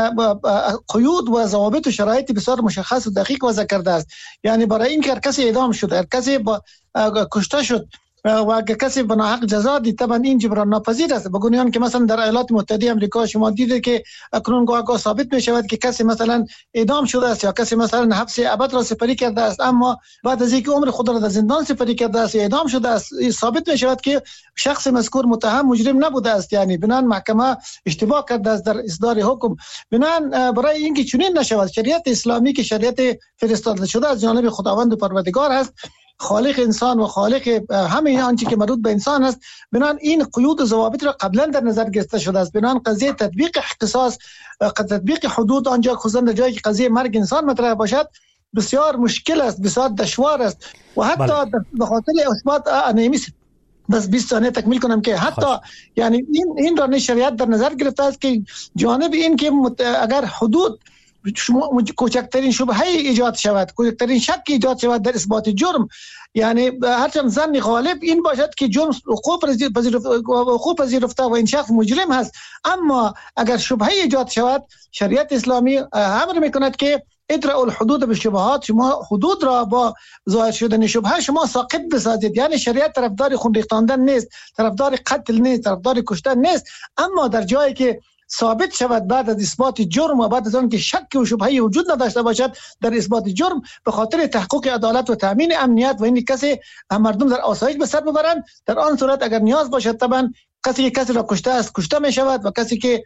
قیود و ضوابط و شرایط بسیار مشخص و دقیق وضع کرده است. یعنی برای این که هر کسی اعدام شد، هر کسی با کشته شد و اگر کسی به ناحق جزا دید، طبعا این جبران ناپذیر است. بگوییم آن که مثلا در ایالات متحده آمریکا شما دیدید که اکنون گاه ثابت می شود که کسی مثلا اعدام شده است یا کسی مثلا حبس ابد را سپری کرده است، اما بعد از اینکه عمر خود را در زندان سپری کرده است یا اعدام شده است، ثابت می شود که شخص مذکور متهم مجرم نبوده است. یعنی بنان محکمه اشتباه کرده است در اصدار حکم. بنان برای اینکه چنین نشود، شریعت اسلامی که شریعت فرستاده شده از جانب خداوند و پروردگار است، خالق انسان و خالق همه آنچه که مربوط به انسان است، بنان این قیود و ضوابط را قبلا در نظر گرفته شده است. بنان قضیه تطبیق قصاص، تطبیق حدود آنجا خصوصا در جایی که قضیه مرگ انسان مطرح باشد بسیار مشکل است، بسیار دشوار است و حتی بله. به خاطر اثبات انیمیس بس بیست ثانیه تکمیل کنم که حتی خوش. یعنی این این را شریعت در نظر گرفته است که جانب این که اگر حدود کوچکترین شبهه ایجاد شود، کوچکترین شک ایجاد شود در اثبات جرم، یعنی هرچند ظن غالب این باشد که جرم وقوع پذیرفته و این شخص مجرم هست، اما اگر شبهه ایجاد شود، شریعت اسلامی امر میکند که ادرأوا الحدود بالشبهات، شما حدود را با ظاهر شدن شبهه شما ساقط بسازید. یعنی شریعت طرفدار خون ریختاندن نیست، طرفدار قتل نیست، طرفدار کشتن نیست، اما در جایی که ثابت شود بعد از اثبات جرم و بعد از آن که شک و شبهه وجود نداشته باشد در اثبات جرم، به خاطر تحقق عدالت و تامین امنیت و این کسی مردم در آسایش به سر ببرند، در آن صورت اگر نیاز باشد طبعا کسی که کسی را کشته است کشته می شود و کسی که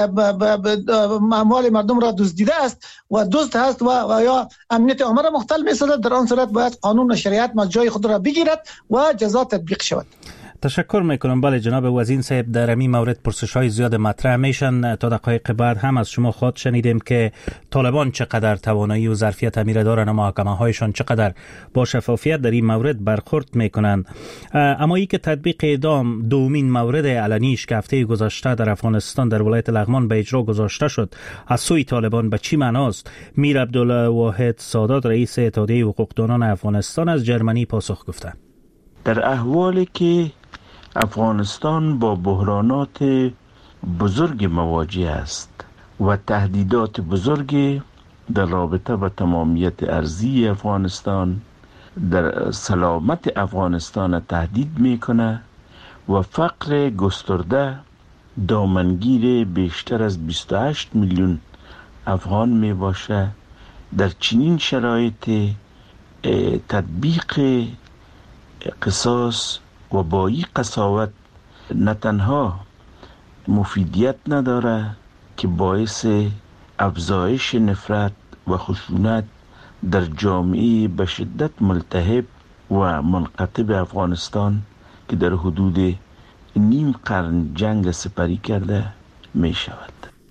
اموال مردم را دزدیده است و دزد است و, و یا امنیت عامه را مختل می سازد، در آن صورت باید قانون و شریعت جای خود را بگیرد و جزا تطبیق شود. تشکر میکنم. بله جناب وزین صاحب، در این مورد پرسش های زیاد مطرح میشن. تا دقایق بعد هم از شما خود شنیدیم که طالبان چقدر توانایی و ظرفیت امیر دارن و محکمه هایشان چقدر با شفافیت در این مورد برخورد میکنن. اما ای که تطبیق اعدام دومین مورد علنیش که هفته گذشته در افغانستان در ولایت لغمان به اجرا گذاشته شد از سوی طالبان به چی معناست؟ میر عبدالله واحد سادات رئیس اتحادیه حقوقدانان افغانستان از جرمنی پاسخ گفته. در احوالی که افغانستان با بحرانات بزرگ مواجه است و تهدیدات بزرگی در رابطه با تمامیت ارضی افغانستان، در سلامت افغانستان تهدید میکنه و فقر گسترده دامنگیر بیشتر از بیست و هشت میلیون افغان می باشه. در چنین شرایط تطبیق قصاص و با این قساوت نه تنها مفیدیت نداره که باعث افزایش نفرت و خشونت در جامعه به شدت ملتهب و منقطب افغانستان که در حدود نیم قرن جنگ سپری کرده می شود.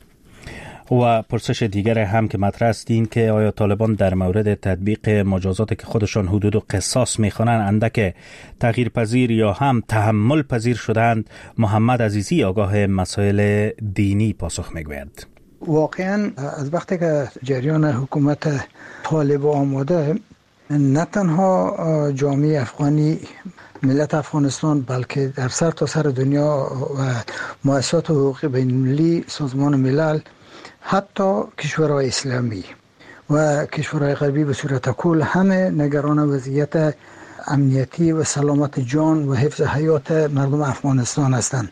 و پرسش دیگر هم که مطرح است این که آیا طالبان در مورد تطبیق مجازاتی که خودشان حدود و قصاص میخوانند اندک تغییر پذیر یا هم تحمل پذیر شدند؟ محمد عزیزی آگاه مسائل دینی پاسخ میگوید. واقعا از وقتی که جریان حکومت طالب آمده، نه تنها جامعه افغانی، ملت افغانستان، بلکه در سر تا سر دنیا و مؤسسات حقوقی بین المللی، سازمان ملل، حتی کشورهای اسلامی و کشورهای غربی به صورت کل همه نگران وضعیت امنیتی و سلامت جان و حفظ حیات مردم افغانستان هستند.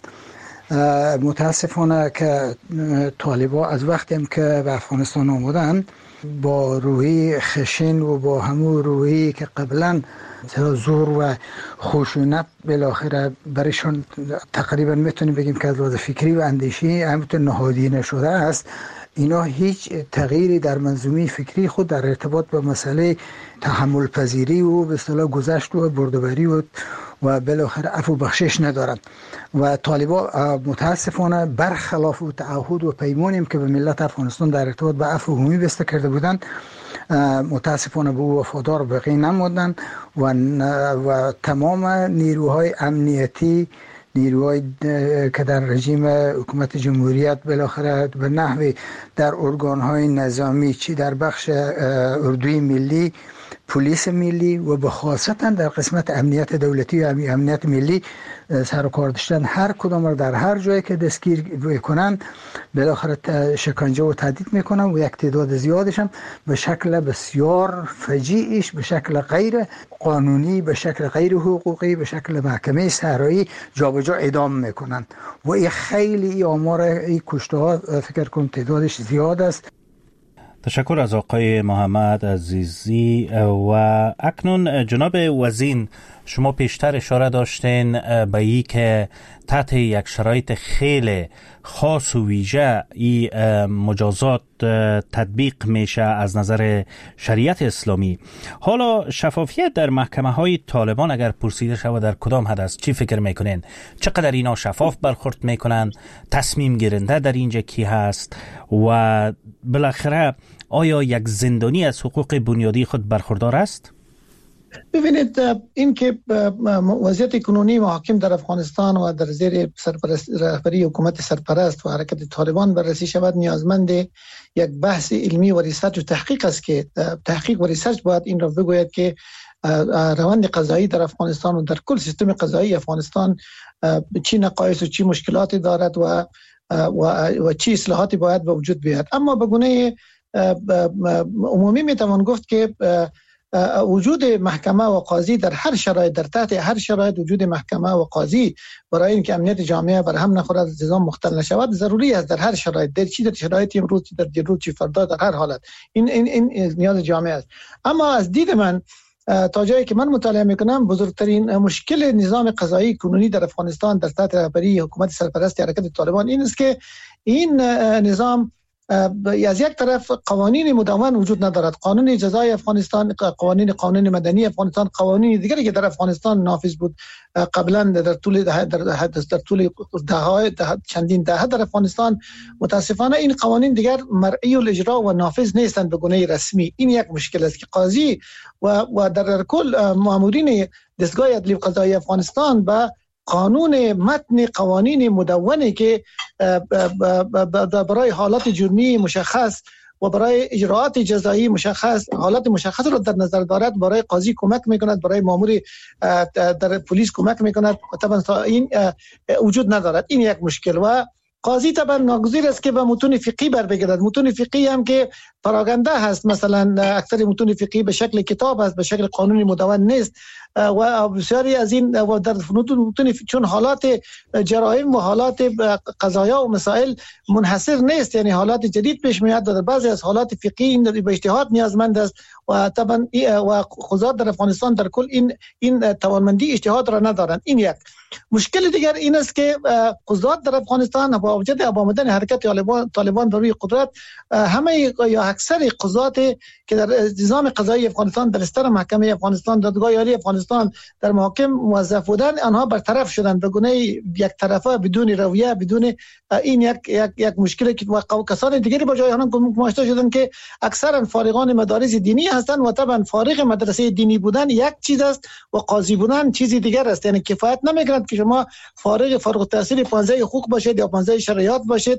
متاسفانه که طالبان از وقتی که به افغانستان آمدن با روحی خشن و با همون روحی که قبلا زور و خشونت بالاخره برایشان تقریبا میتونیم بگیم که از لحاظ فکری و اندیشی همینطور نهادینه شده است، اینا هیچ تغییری در منظومه فکری خود در ارتباط با مسئله تحمل پذیری و به اصطلاح گذشت و بردباری و و بالاخره عفو بخشش ندارند. و طالبان متاسفانه برخلاف تعهد و پیمانی که به ملت افغانستان در ارتباط با عفو عمومی بسته کرده بودند، متاسفانه به او وفادار بقی نمودند و, و تمام نیروهای امنیتی، نیروهای که در رژیم حکومت جمهوریت بالاخره به نحوی در ارگانهای نظامی، چی در بخش اردوی ملی، پلیس ملی و به خاصتا در قسمت امنیت دولتی و امنیت ملی سر و کار داشتن، هر کدام را در هر جایی که دستگیر کنن بالاخره شکنجه و تهدید میکنن و یک تعداد زیادش هم به شکل بسیار فجیعش، به شکل غیر قانونی، به شکل غیر حقوقی، به شکل محکمه صحرایی جابجا اعدام میکنن و این خیلی آمار این کشته ها فکر کنم تعدادش زیاد است. تشکر از آقای محمد عزیزی. و اکنون جناب وزین، شما پیشتر اشاره داشتین به ای که تحت یک شرایط خیلی خاص و ویژه این مجازات تطبیق میشه از نظر شریعت اسلامی. حالا شفافیت در محکمه های طالبان اگر پرسیده شود در کدام حد است؟ چی فکر میکنین؟ چقدر اینا شفاف برخورد میکنن؟ تصمیم گیرنده در اینجا کی هست؟ و بالاخره آیا یک زندانی از حقوق بنیادی خود برخوردار است؟ ببینید، این که وضعیت کنونی محاکم در افغانستان و در زیر سرپرست رهبری حکومت سرپرست و حرکت طالبان بررسی شود نیازمند یک بحث علمی و ریسرچ و تحقیق است که تحقیق و ریسرچ باید این را بگوید که روند قضایی در افغانستان و در کل سیستم قضایی افغانستان چی نقایص و چی مشکلاتی دارد و و, و چی اصلاحاتی باید به وجود بیاید. اما به گونه عمومی میتوان گفت که وجود محکمه و قاضی در هر شرایط، در تحت هر شرایط وجود محکمه و قاضی برای اینکه امنیت جامعه بر هم نخورد، نظام مختل نشود، ضروری است در هر شرایط، در چی در شرایط امروز، در دیروز، چی فردا، در هر حالت این این این نیاز جامعه است. اما از دید من تا جایی که من مطالعه میکنم بزرگترین مشکل نظام قضایی کنونی در افغانستان در تحت رهبری حکومت سرپرست حرکت طالبان این است که این نظام از یک طرف قوانین مدون وجود ندارد، قانون جزای افغانستان، قوانین قانون مدنی افغانستان، قوانین دیگری که در افغانستان نافذ بود قبلا در طول در, در, در طول دههای ده چندین دهه در افغانستان، متاسفانه این قوانین دیگر مرئی الاجرا و نافذ نیستند به گونه رسمی. این یک مشکل است که قاضی و و در, در کل مامورین دستگاه عدلی قضایی افغانستان با قانون متن قوانین مدونی که برای حالات جرمی مشخص و برای اجراعات جزایی مشخص حالات مشخص را در نظر دارد، برای قاضی کمک میکند، برای مامور در پلیس کمک میکند. طبعا این وجود ندارد. این یک مشکل و قاضی طبعا ناگزیر است که به متون فقهی بر بگردد. متون فقهی هم که پراگنده هست، مثلا اکثر متون فقهی به شکل کتاب است، به شکل قانونی مدون نیست و بسیاری از این و در متون چون حالات جرایم و حالات قضایا و مسائل منحصر نیست، یعنی حالات جدید پیش میاد، در بعضی از حالات فقهی این به اجتهاد نیازمند است و طبعا و قضات در افغانستان در کل این این توانمندی اجتهاد را ندارند. این یک مشکل دیگر این است که قضات در افغانستان با وجود آمدن حرکت طالبان طالبان بر روی قدرت، همه یا اکثر قضات که در نظام قضایی افغانستان در استر محکمه افغانستان، دادگاه عالی افغانستان در محاکم موظف بودن، آنها برطرف شدند به گونه یک طرفه، بدون رویه، بدون این یک یک یک مشکلی که کسان دیگری با جای آنها گماشته شدند که اکثرا فارغان مدارس دینی هستند و طبعا فارغ مدرسه دینی بودن یک چیز است و قاضی بودن چیزی دیگر است. یعنی کفایت نمی‌کند که شما فارغ فارغ التحصیل پانزده حقوق باشید یا پانزده شرایط باشید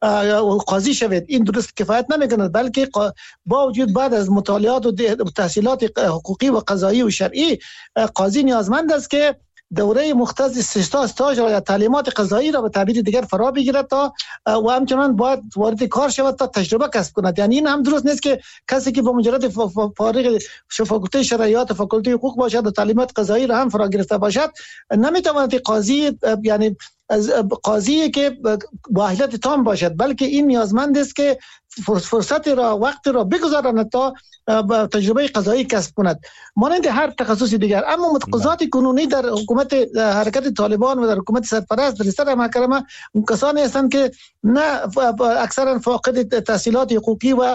قاضی شوید، این درست کفایت نمی‌کند، بلکه با وجود بعد از مطالعات و تحصیلات حقوقی و قضایی و شرعی قاضی نیازمند است که دوره مختص ستا استاژ را یا تعلیمات قضایی را به تعبیر دیگر فرا بگیرد تا و همچنان باید وارد کار شود تا تجربه کسب کند. یعنی این هم درست نیست که کسی که با مجرد فارغ فاکولته شرعیات و فاکولته حقوق باشد و تعلیمات قضایی را هم فرا گرفته باشد نمیتواند قاضی، یعنی از قاضی که با اهلیت تام باشد، بلکه این نیازمند است که فرصت را وقت را بگذارند تا تجربه قضایی کسب کند مانند هر تخصصی دیگر. اما متقاضات کنونی در حکومت حرکت طالبان و در حکومت سرپرست در استر محکمه کسانی هستند که نه اکثرا فاقد تحصیلات حقوقی و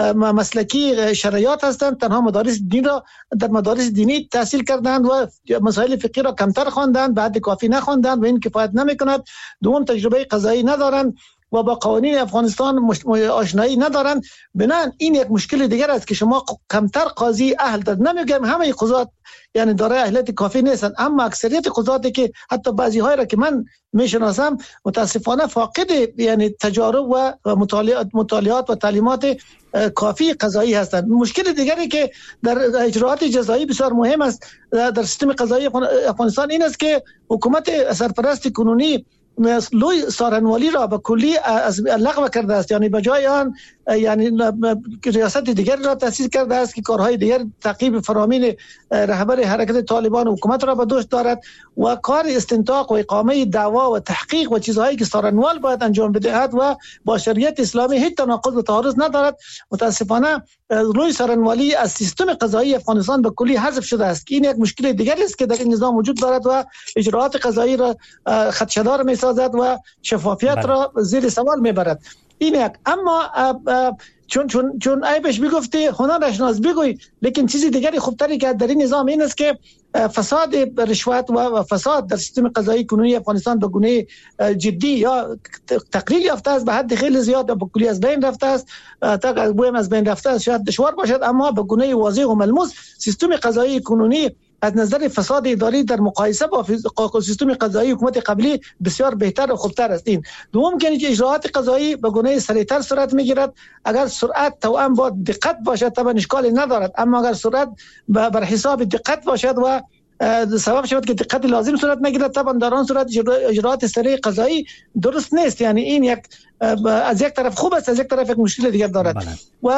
مسلکی شرعیات هستند، تنها مدارس دین را در مدارس دینی تحصیل کردند و مسائل فقهی را کمتر خواندند، به حد کافی نخواندند و این کفایت نمی‌کند. دوم قضایی قضایی ندارند و با قوانین افغانستان آشنایی ندارند. بنابراین این یک مشکل دیگر است که شما کمتر قاضی اهل دارید. نمیگم همه قضات یعنی دارای اهلیت کافی نیستند، اما اکثریت قضاتی که حتی بعضی های را که من میشناسم متاسفانه فاقد یعنی تجارب و مطالعات مطالعات و تعلیمات کافی قضایی هستند. مشکل دیگری که در اجراءات جزایی بسیار مهم است در سیستم قضایی افغانستان این است که حکومت سرپرست کنونی لوی سارنوالی را به کلی از لغو کرده است، یعنی به جای آن یعنی ریاست دیگر را تأسیس کرده است که کارهای دیگر تعقیب فرامین رهبر حرکت طالبان و حکومت را به دوش دارد و کار استنطاق و اقامه دعوا و تحقیق و چیزهایی که سارنوال باید انجام بدهد و با شریعت اسلامی هیچ تناقض و تعارض ندارد. متاسفانه لوی سارنوالی از سیستم قضایی افغانستان به کلی حذف شده است. این یک مشکل دیگری است که در این نظام وجود دارد و اجراءات قضایی را خدشه‌دار می‌سازد و شفافیت بله. را زیر سوال می‌برد. این یک. اما چون چون چون عیبش میگفتی هنرش ناز بگوی، لیکن چیزی دیگری خوبتری که در این نظام این است که فساد رشوت و فساد در سیستم قضایی کنونی افغانستان به گونه جدی یا تقلیل یافته است، به حد خیلی زیاد به کلی از بین رفته است. تا بویم از بین رفته است شاید دشوار باشد، اما به گونه واضح و ملموس سیستم قضایی کنونی از نظر فساد اداری در مقایسه با سیستم قضایی حکومت قبلی بسیار بهتر و خوبتر است. این دوم که اجراءات قضایی به گونه سریعتر صورت میگیرد. اگر سرعت توأم با دقت باشد طبعا اشکالی ندارد، اما اگر سرعت بر حساب دقت باشد و سبب شود که دقت لازم صورت نگیرد، طبعا در آن صورت اجراءات سریع قضایی درست نیست. یعنی این یک از یک طرف خوب است، از یک طرف یک مشکل دیگر دارد بله.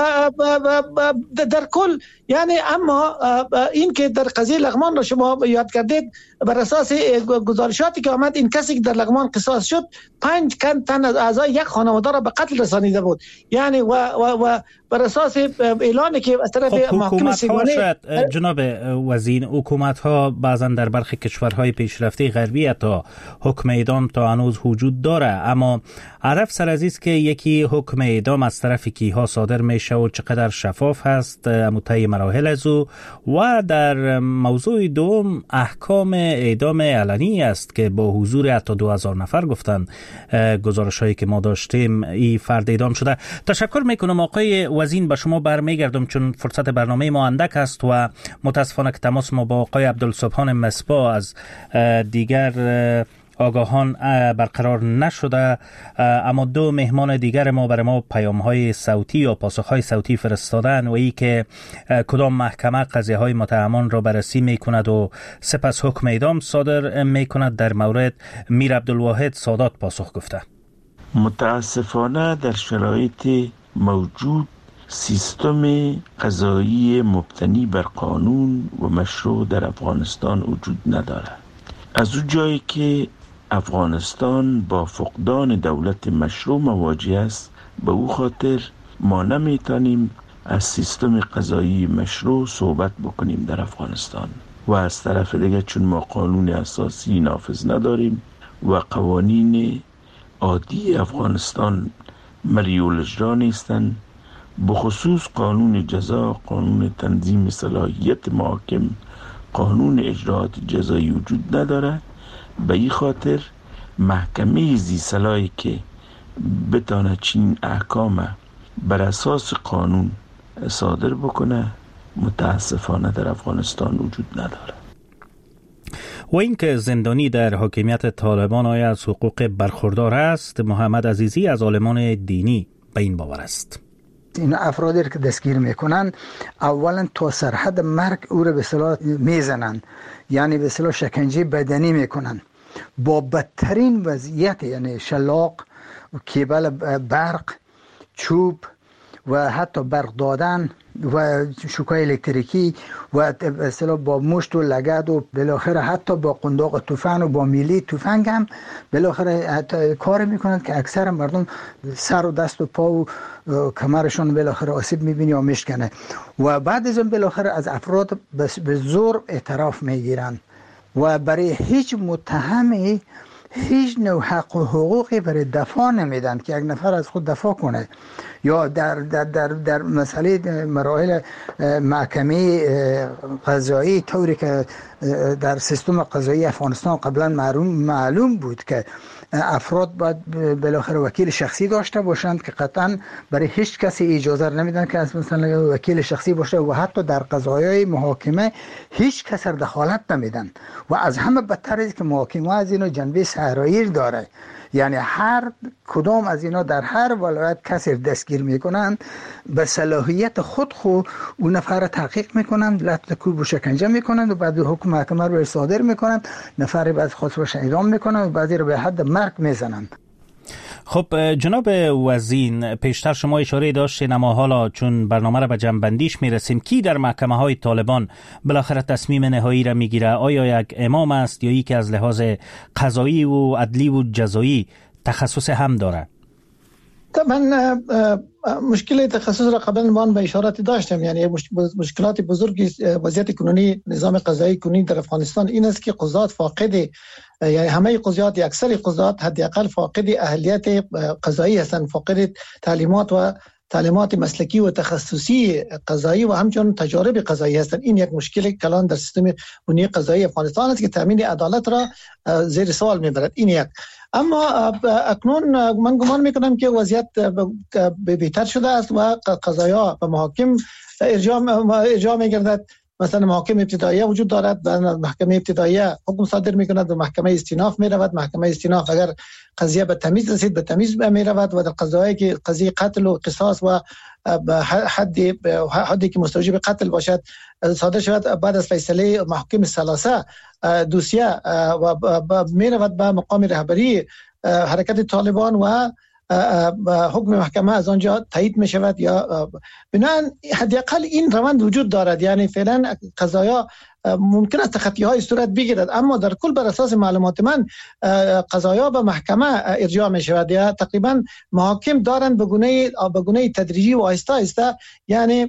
و در کل یعنی اما این که در قضیه لغمان را شما یاد کردید، بر اساس گزارشاتی که آمد این کسی که در لغمان قصاص شد پنج تن از اعضای یک خانواده را به قتل رسانیده بود. یعنی و و, و بر اساس اعلانی که از طرف خب محکمه سگانه جناب وزیر، حکومت ها بعضا در برخی کشورهای پیشرفته غربی تا حکم اعدام تا هنوز وجود داره، اما عرف سر عزیز که یکی حکم اعدام از طرف کیها صادر میشه و چقدر شفاف هست متای مراحل از او، و در موضوع دوم احکام اعدام علنی است که با حضور حتی دو هزار نفر گفتن گزارش هایی که ما داشتیم این فرد اعدام شده. تشکر میکنم آقای وزین، به شما برمیگردم چون فرصت برنامه ما اندک است و متاسفانه که تماس ما با آقای عبدالسبحان مصباح از دیگر آگاهان برقرار نشده، اما دو مهمان دیگر ما برای ما پیام‌های صوتی یا پاسخ‌های صوتی فرستادن و ای که کدام محکمه قضیه‌های متهمان را بررسی می‌کند و سپس حکم اعدام صادر می‌کند. در مورد میر عبدالواحد سادات پاسخ گفته. متاسفانه در شرایط موجود سیستم قضایی مبتنی بر قانون و مشروع در افغانستان وجود ندارد. از اون جایی که افغانستان با فقدان دولت مشروع مواجه است، به او خاطر ما نمیتونیم از سیستم قضایی مشروع صحبت بکنیم در افغانستان. و از طرف دیگه چون ما قانون اساسی نافذ نداریم و قوانین عادی افغانستان مریول اجرا نیستند، بخصوص قانون جزا، قانون تنظیم صلاحیت محاکم، قانون اجراات جزایی وجود نداره. به این خاطر محکمه زی صلاحی که بتانه چین احکام بر اساس قانون صادر بکنه متاسفانه در افغانستان وجود نداره. و اینکه زندانی در حاکمیت طالبان آیا از حقوق برخوردار است، محمد عزیزی از عالمان دینی به این باور است. این افرادی که دستگیر میکنن اولا تا سرحد مرگ او را به اصطلاح میزنن، یعنی به اصطلاح شکنجه بدنی میکنن با بدترین وضعیت، یعنی شلاق و کیبل برق، چوب و حتی برق دادن و شوکای الکتریکی و به اصطلاح با مشت و لگد و بالاخره حتی با قنداق تفنگ و با میلی تفنگ هم بالاخره حتی کار میکنند که اکثر مردم سر و دست و پا و کمرشون بالاخره آسیب میبینی یا میشکنه و بعد از اون بالاخره از افراد به زور اعتراف میگیرن و برای هیچ متهمی هیچ نوع حق و حقوقی برای دفاع نمیدن که یک نفر از خود دفاع کنه، یا در در در در مسئله مراحل محکمه قضایی طوری که در سیستم قضایی افغانستان قبلا معلوم معلوم بود که افراد باید بالاخره وکیل شخصی داشته باشند که قطعا برای هیچ کسی اجازه نمیدن که از مثلا وکیل شخصی باشه و حتی در قضایای محاکمه هیچ کس دخالت نمیدن و از همه بدتر است که محاکمه از اینو جنبه سرایی داره، یعنی هر کدام از اینا در هر ولایت کسی دستگیر میکنن به صلاحیت خود خو اون نفر تحقیق میکنن، لطف کوب و شکنجه میکنن و بعد حکم محکمه رو صادر میکنن، نفر بعد خودش اعدام میکنن و بعضی رو به حد مرگ میزنن. خب جناب وزین، پیشتر شما اشاره داشتین، اما حالا چون برنامه را به جنبندیش میرسیم، کی در محکمه های طالبان بالاخره تصمیم نهایی را میگیره؟ آیا یک امام است یا ای که از لحاظ قضایی و عدلی و جزایی تخصص هم داره؟ طبعا مشکل تخصص را قبلا من به اشارات داشتم، یعنی مشکلات بزرگی وضعیت کنونی نظام قضایی کنونی در افغانستان این است که قضات فاقد، یعنی همه قضات یا اکثر قضات حداقل فاقد اهلیت قضایی هستند، فاقد تعلیمات و تعلیمات مسلکی و تخصصی قضایی و همچنین تجارب قضایی هستند. این یک مشکل کلان در سیستم کنونی قضایی افغانستان است که تامین عدالت را زیر سوال میبرد. این یک. اما اکنون من گمان میکنم که وضعیت بهتر شده است و قضایا و محاکم ارجاع ارجاع میگردد. مثلا محاکم ابتداییه وجود دارد و محکمه ابتداییه حکم صادر میکند و محکمه استیناف میرود. محکمه استیناف اگر قضیه به تمیز رسید به تمیز میرود و در قضایی که قضیه قتل و قصاص و حدی حدی که مستوجب قتل باشد صادر شود، بعد از فیصله محکم ثلاثه دوسیه و میرود به مقام رهبری حرکت طالبان و حکم محکمه از آنجا تایید می شود یا بنابراین حداقل این روند وجود دارد. یعنی فعلا قضایا ممکن است تخطی های صورت بگیرد، اما در کل بر اساس معلومات من قضایا به محکمه ارجاع می شود یا تقریبا محاکم دارند به گونه به گونه تدریجی و آهسته آهسته یعنی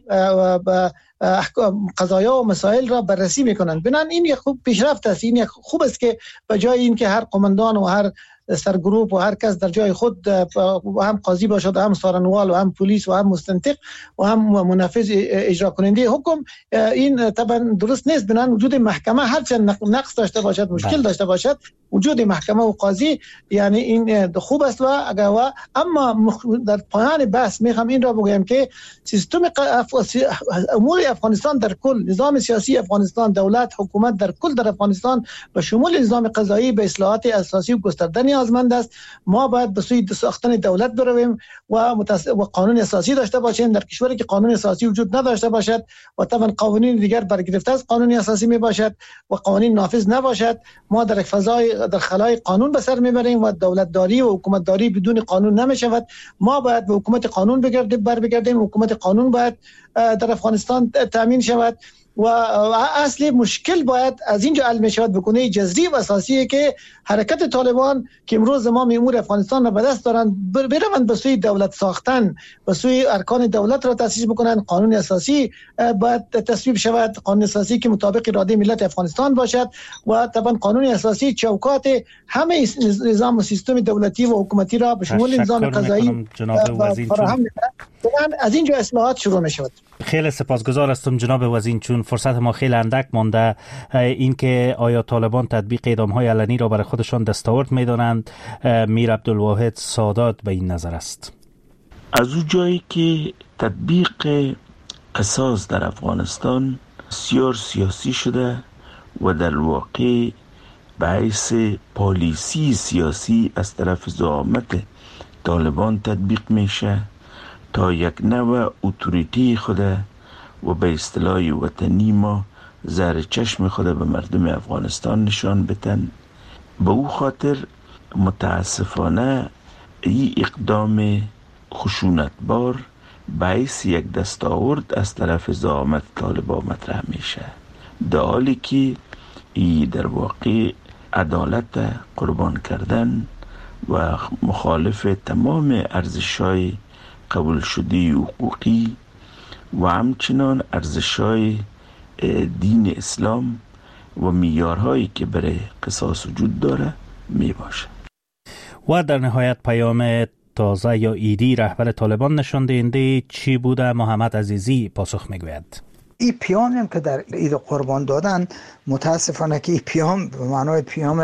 قضایا و مسائل را بررسی میکنند. بنابراین این یک خوب پیشرفت است. این یک خوب است که به جای این که هر قماندان و هر سرگروپ و هر کس در جای خود و هم قاضی باشد و هم سارنوال و هم پلیس و هم مستنطق و هم منفذ اجرا کننده حکم، این طبعا درست نیست. بنابراین وجود محکمه هرچند نقص داشته باشد، مشکل داشته باشد، وجود محکمه و قاضی یعنی این خوب است. و اگر و اما در پایان بحث میخوام این را بگویم که سیستم امور افغانستان در کل، نظام سیاسی افغانستان، دولت، حکومت در کل در افغانستان به شمول نظام قضایی به اصلاحات اساسی و گسترده نیازمند است. ما باید به سوی ساختن دولت برویم و متص... و قانون اساسی داشته باشیم. در کشوری که قانون اساسی وجود نداشته باشد و طبعا قوانین دیگر برگرفته از قانون اساسی می باشد و قوانین نافذ نباشد، ما در فضای در خلای قانون به سر میبریم و دولت داری و حکومت داری بدون قانون نمی شود. ما باید به حکومت قانون بگردیم بر بگردیم. حکومت قانون باید در افغانستان تامین شود و اصلی مشکل باید از اینجا حل می شود بکنه جذری و اساسیه که حرکت طالبان که امروز ما امور افغانستان را به دست دارند بروند به سوی دولت ساختن، به سوی ارکان دولت را تاسیس بکنند. قانون اساسی باید تصویب شود، قانون اساسی که مطابق اراده ملت افغانستان باشد و طبعا قانون اساسی چوکات همه نظام و سیستم دولتی و حکومتی را به شمول نظام قضایی فراهم می‌کند. از اینجا اصلاحات شروع می شود. خیلی سپاسگزار هستم جناب وزیر، چون فرصت ما خیلی اندک مانده. اینکه آیا طالبان تطبیق اعدام‌های علنی را برای خودشان دستاورد می‌دانند، میر عبدالواحد سادات به این نظر است. از اون جایی که تطبیق قصاص در افغانستان بسیار سیاسی شده و در واقع باعث پالیسی سیاسی از طرف زعامت طالبان تطبیق میشه تا یک نوع اتوریتی خود و به اصطلاح وطنی ما زهر چشم خود به مردم افغانستان نشان بدن. به او خاطر متاسفانه این اقدام خشونتبار باعث یک دستاورد از طرف زعامت طالبان مطرح میشه، در حالی که ای در واقع عدالت قربان کردن و مخالف تمام ارزش‌های قبول شده حقوقی و همچنان ارزش‌های دین اسلام و معیارهایی که برای قصاص وجود داره می باشه. و در نهایت پیام تازه یا ایدی رهبر طالبان نشان دهنده چی بوده؟ محمد عزیزی پاسخ میگوید. این پیام هم که در عید قربان دادن، متاسفانه که این پیام به معنای پیام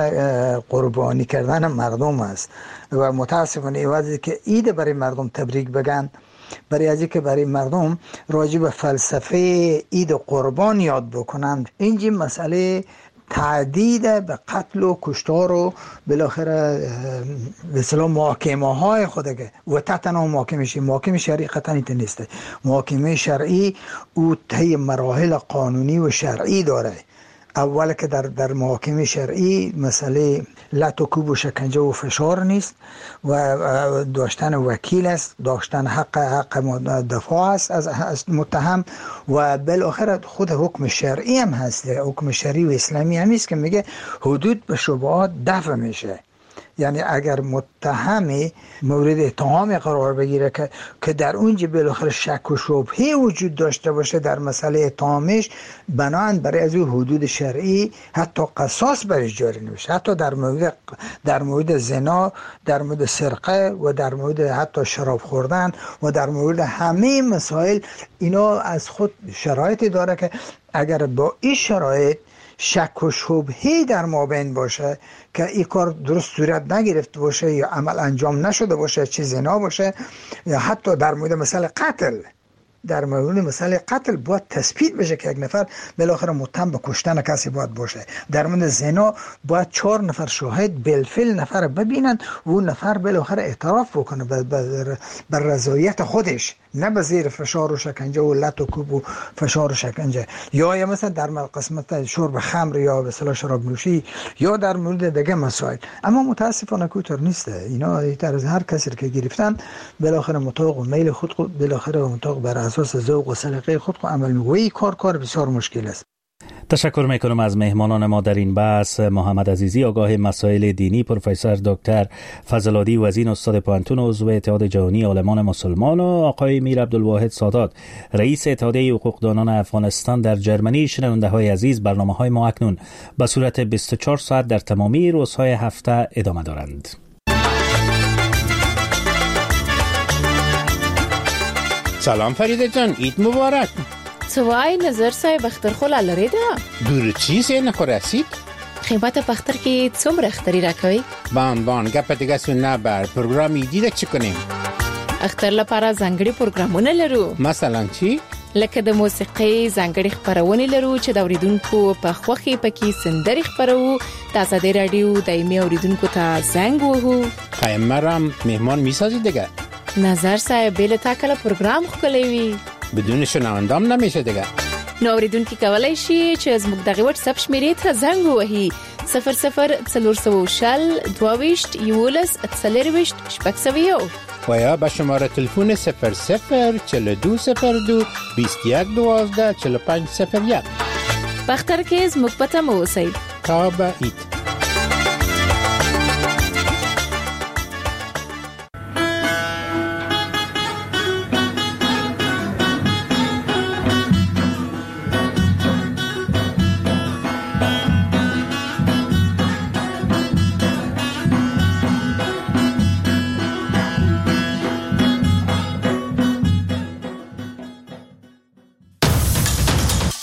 قربانی کردن مردم است و متاسفانه ایوازی که عید برای مردم تبریک بگن، برای ازی که برای مردم راجع به فلسفه عید قربان یاد بکنند. اینجی مسئله تعدید به قتل و کشتار و بالاخره به اصطلاح محاکمه های خود که و تنها محاکمه شرعی محاکمه شرعی قطعا نیست. محاکمه شرعی او طی مراحل قانونی و شرعی داره. اول که در در محاکمه شرعی مسئله لط و کوب و شکنجه و فشار نیست و داشتن وکیل است، داشتن حق حق دفاع است از متهم و بالاخره خود حکم شرعی هم هست. حکم شرعی و اسلامی هم است که میگه حدود به شبهات دفع میشه. یعنی اگر متهمی مورد اتهام قرار بگیره که که در اونجا بالاخره شک و شبهه وجود داشته باشه در مسئله اتهامش، بنابراین برای از اون حدود شرعی حتی قصاص برش جاری نمیشه. حتی در مورد در مورد زنا، در مورد سرقه و در مورد حتی شراب خوردن و در مورد همه مسائل اینا از خود شرایطی داره که اگر با این شرایط شک و شبهه در مابین باشه که این کار درست صورت نگرفته باشه یا عمل انجام نشده باشه، چه زنا باشه یا حتی در مورد مسئله قتل، در مورد مسئله قتل باید تثبیت بشه که یک نفر بالاخره متهم به کشتن کسی باید باشه. در مورد زنا باید چهار نفر شاهد بالفعل نفر ببینند و اون نفر بالاخره اعتراف بکنه بر رضایت خودش، نه به زیر فشار و شکنجه و لط و کوب و فشار و شکنجه. یا یا مثلا در قسمت شرب خمر یا به اصطلاح شراب نوشی یا در مورد دیگه مسائل. اما متاسفانه کوتر نیسته. اینا در از هر کسی که گرفتن بالاخره مطابق میل خود خود بالاخره مطابق بر اساس ذوق و سلیقه خود خود عمل می‌کنه. کار کار بسیار مشکل است. تشکر میکنم از مهمانان ما در این بحث. محمد عزیزی آگاه مسائل دینی، پروفسور دکتر فضل‌الدی وزین استاد پانتون عضو اتحاد جهانی عالمان مسلمان و آقای میر عبدالواحد سادات رئیس اتحادیه حقوقدانان افغانستان در جرمنی. شنونده های عزیز، برنامه های ما اکنون به صورت بیست و چهار ساعت در تمامی روزهای هفته ادامه دارند. سلام فریده جان، عید مبارک. سوای نظر صاحب اختر خو لری ده دور چیز نه خو رسید قیمت پختر کې څومره اختری راکوي بان بان گپ دیگه سونه بر پروګرام دی د چ کنیم اختر لپاره ځانګړي پروګرامونه لرو. مثلا چی لکه د موسیقي ځانګړي خبرونه لرو چې د اوریدونکو په خوخي پکې سندري خبرو. د آزادي رادیو دایمي اوریدونکو ته زنګ وهو. پیامرم مهمان میسازی دیگه. نظر صاحب بل تا کله پروګرام خولوي بدون شنوندام نمیشه دیگه. نو اوریدونکو کولای شي چې زموږ دغه واتس اپ شمیرې ته زنګ ووهي صفر صفر څلور سوه شل دوهویشت یولس څلرویشت شپږ سوه یو و یا به شماره تلفن صفر صفر چهل و دو صفر دو بیست و یک دوازده چهل و پنج صفر یک. باختر کې زموږ پته مو اوسئ. تا به اید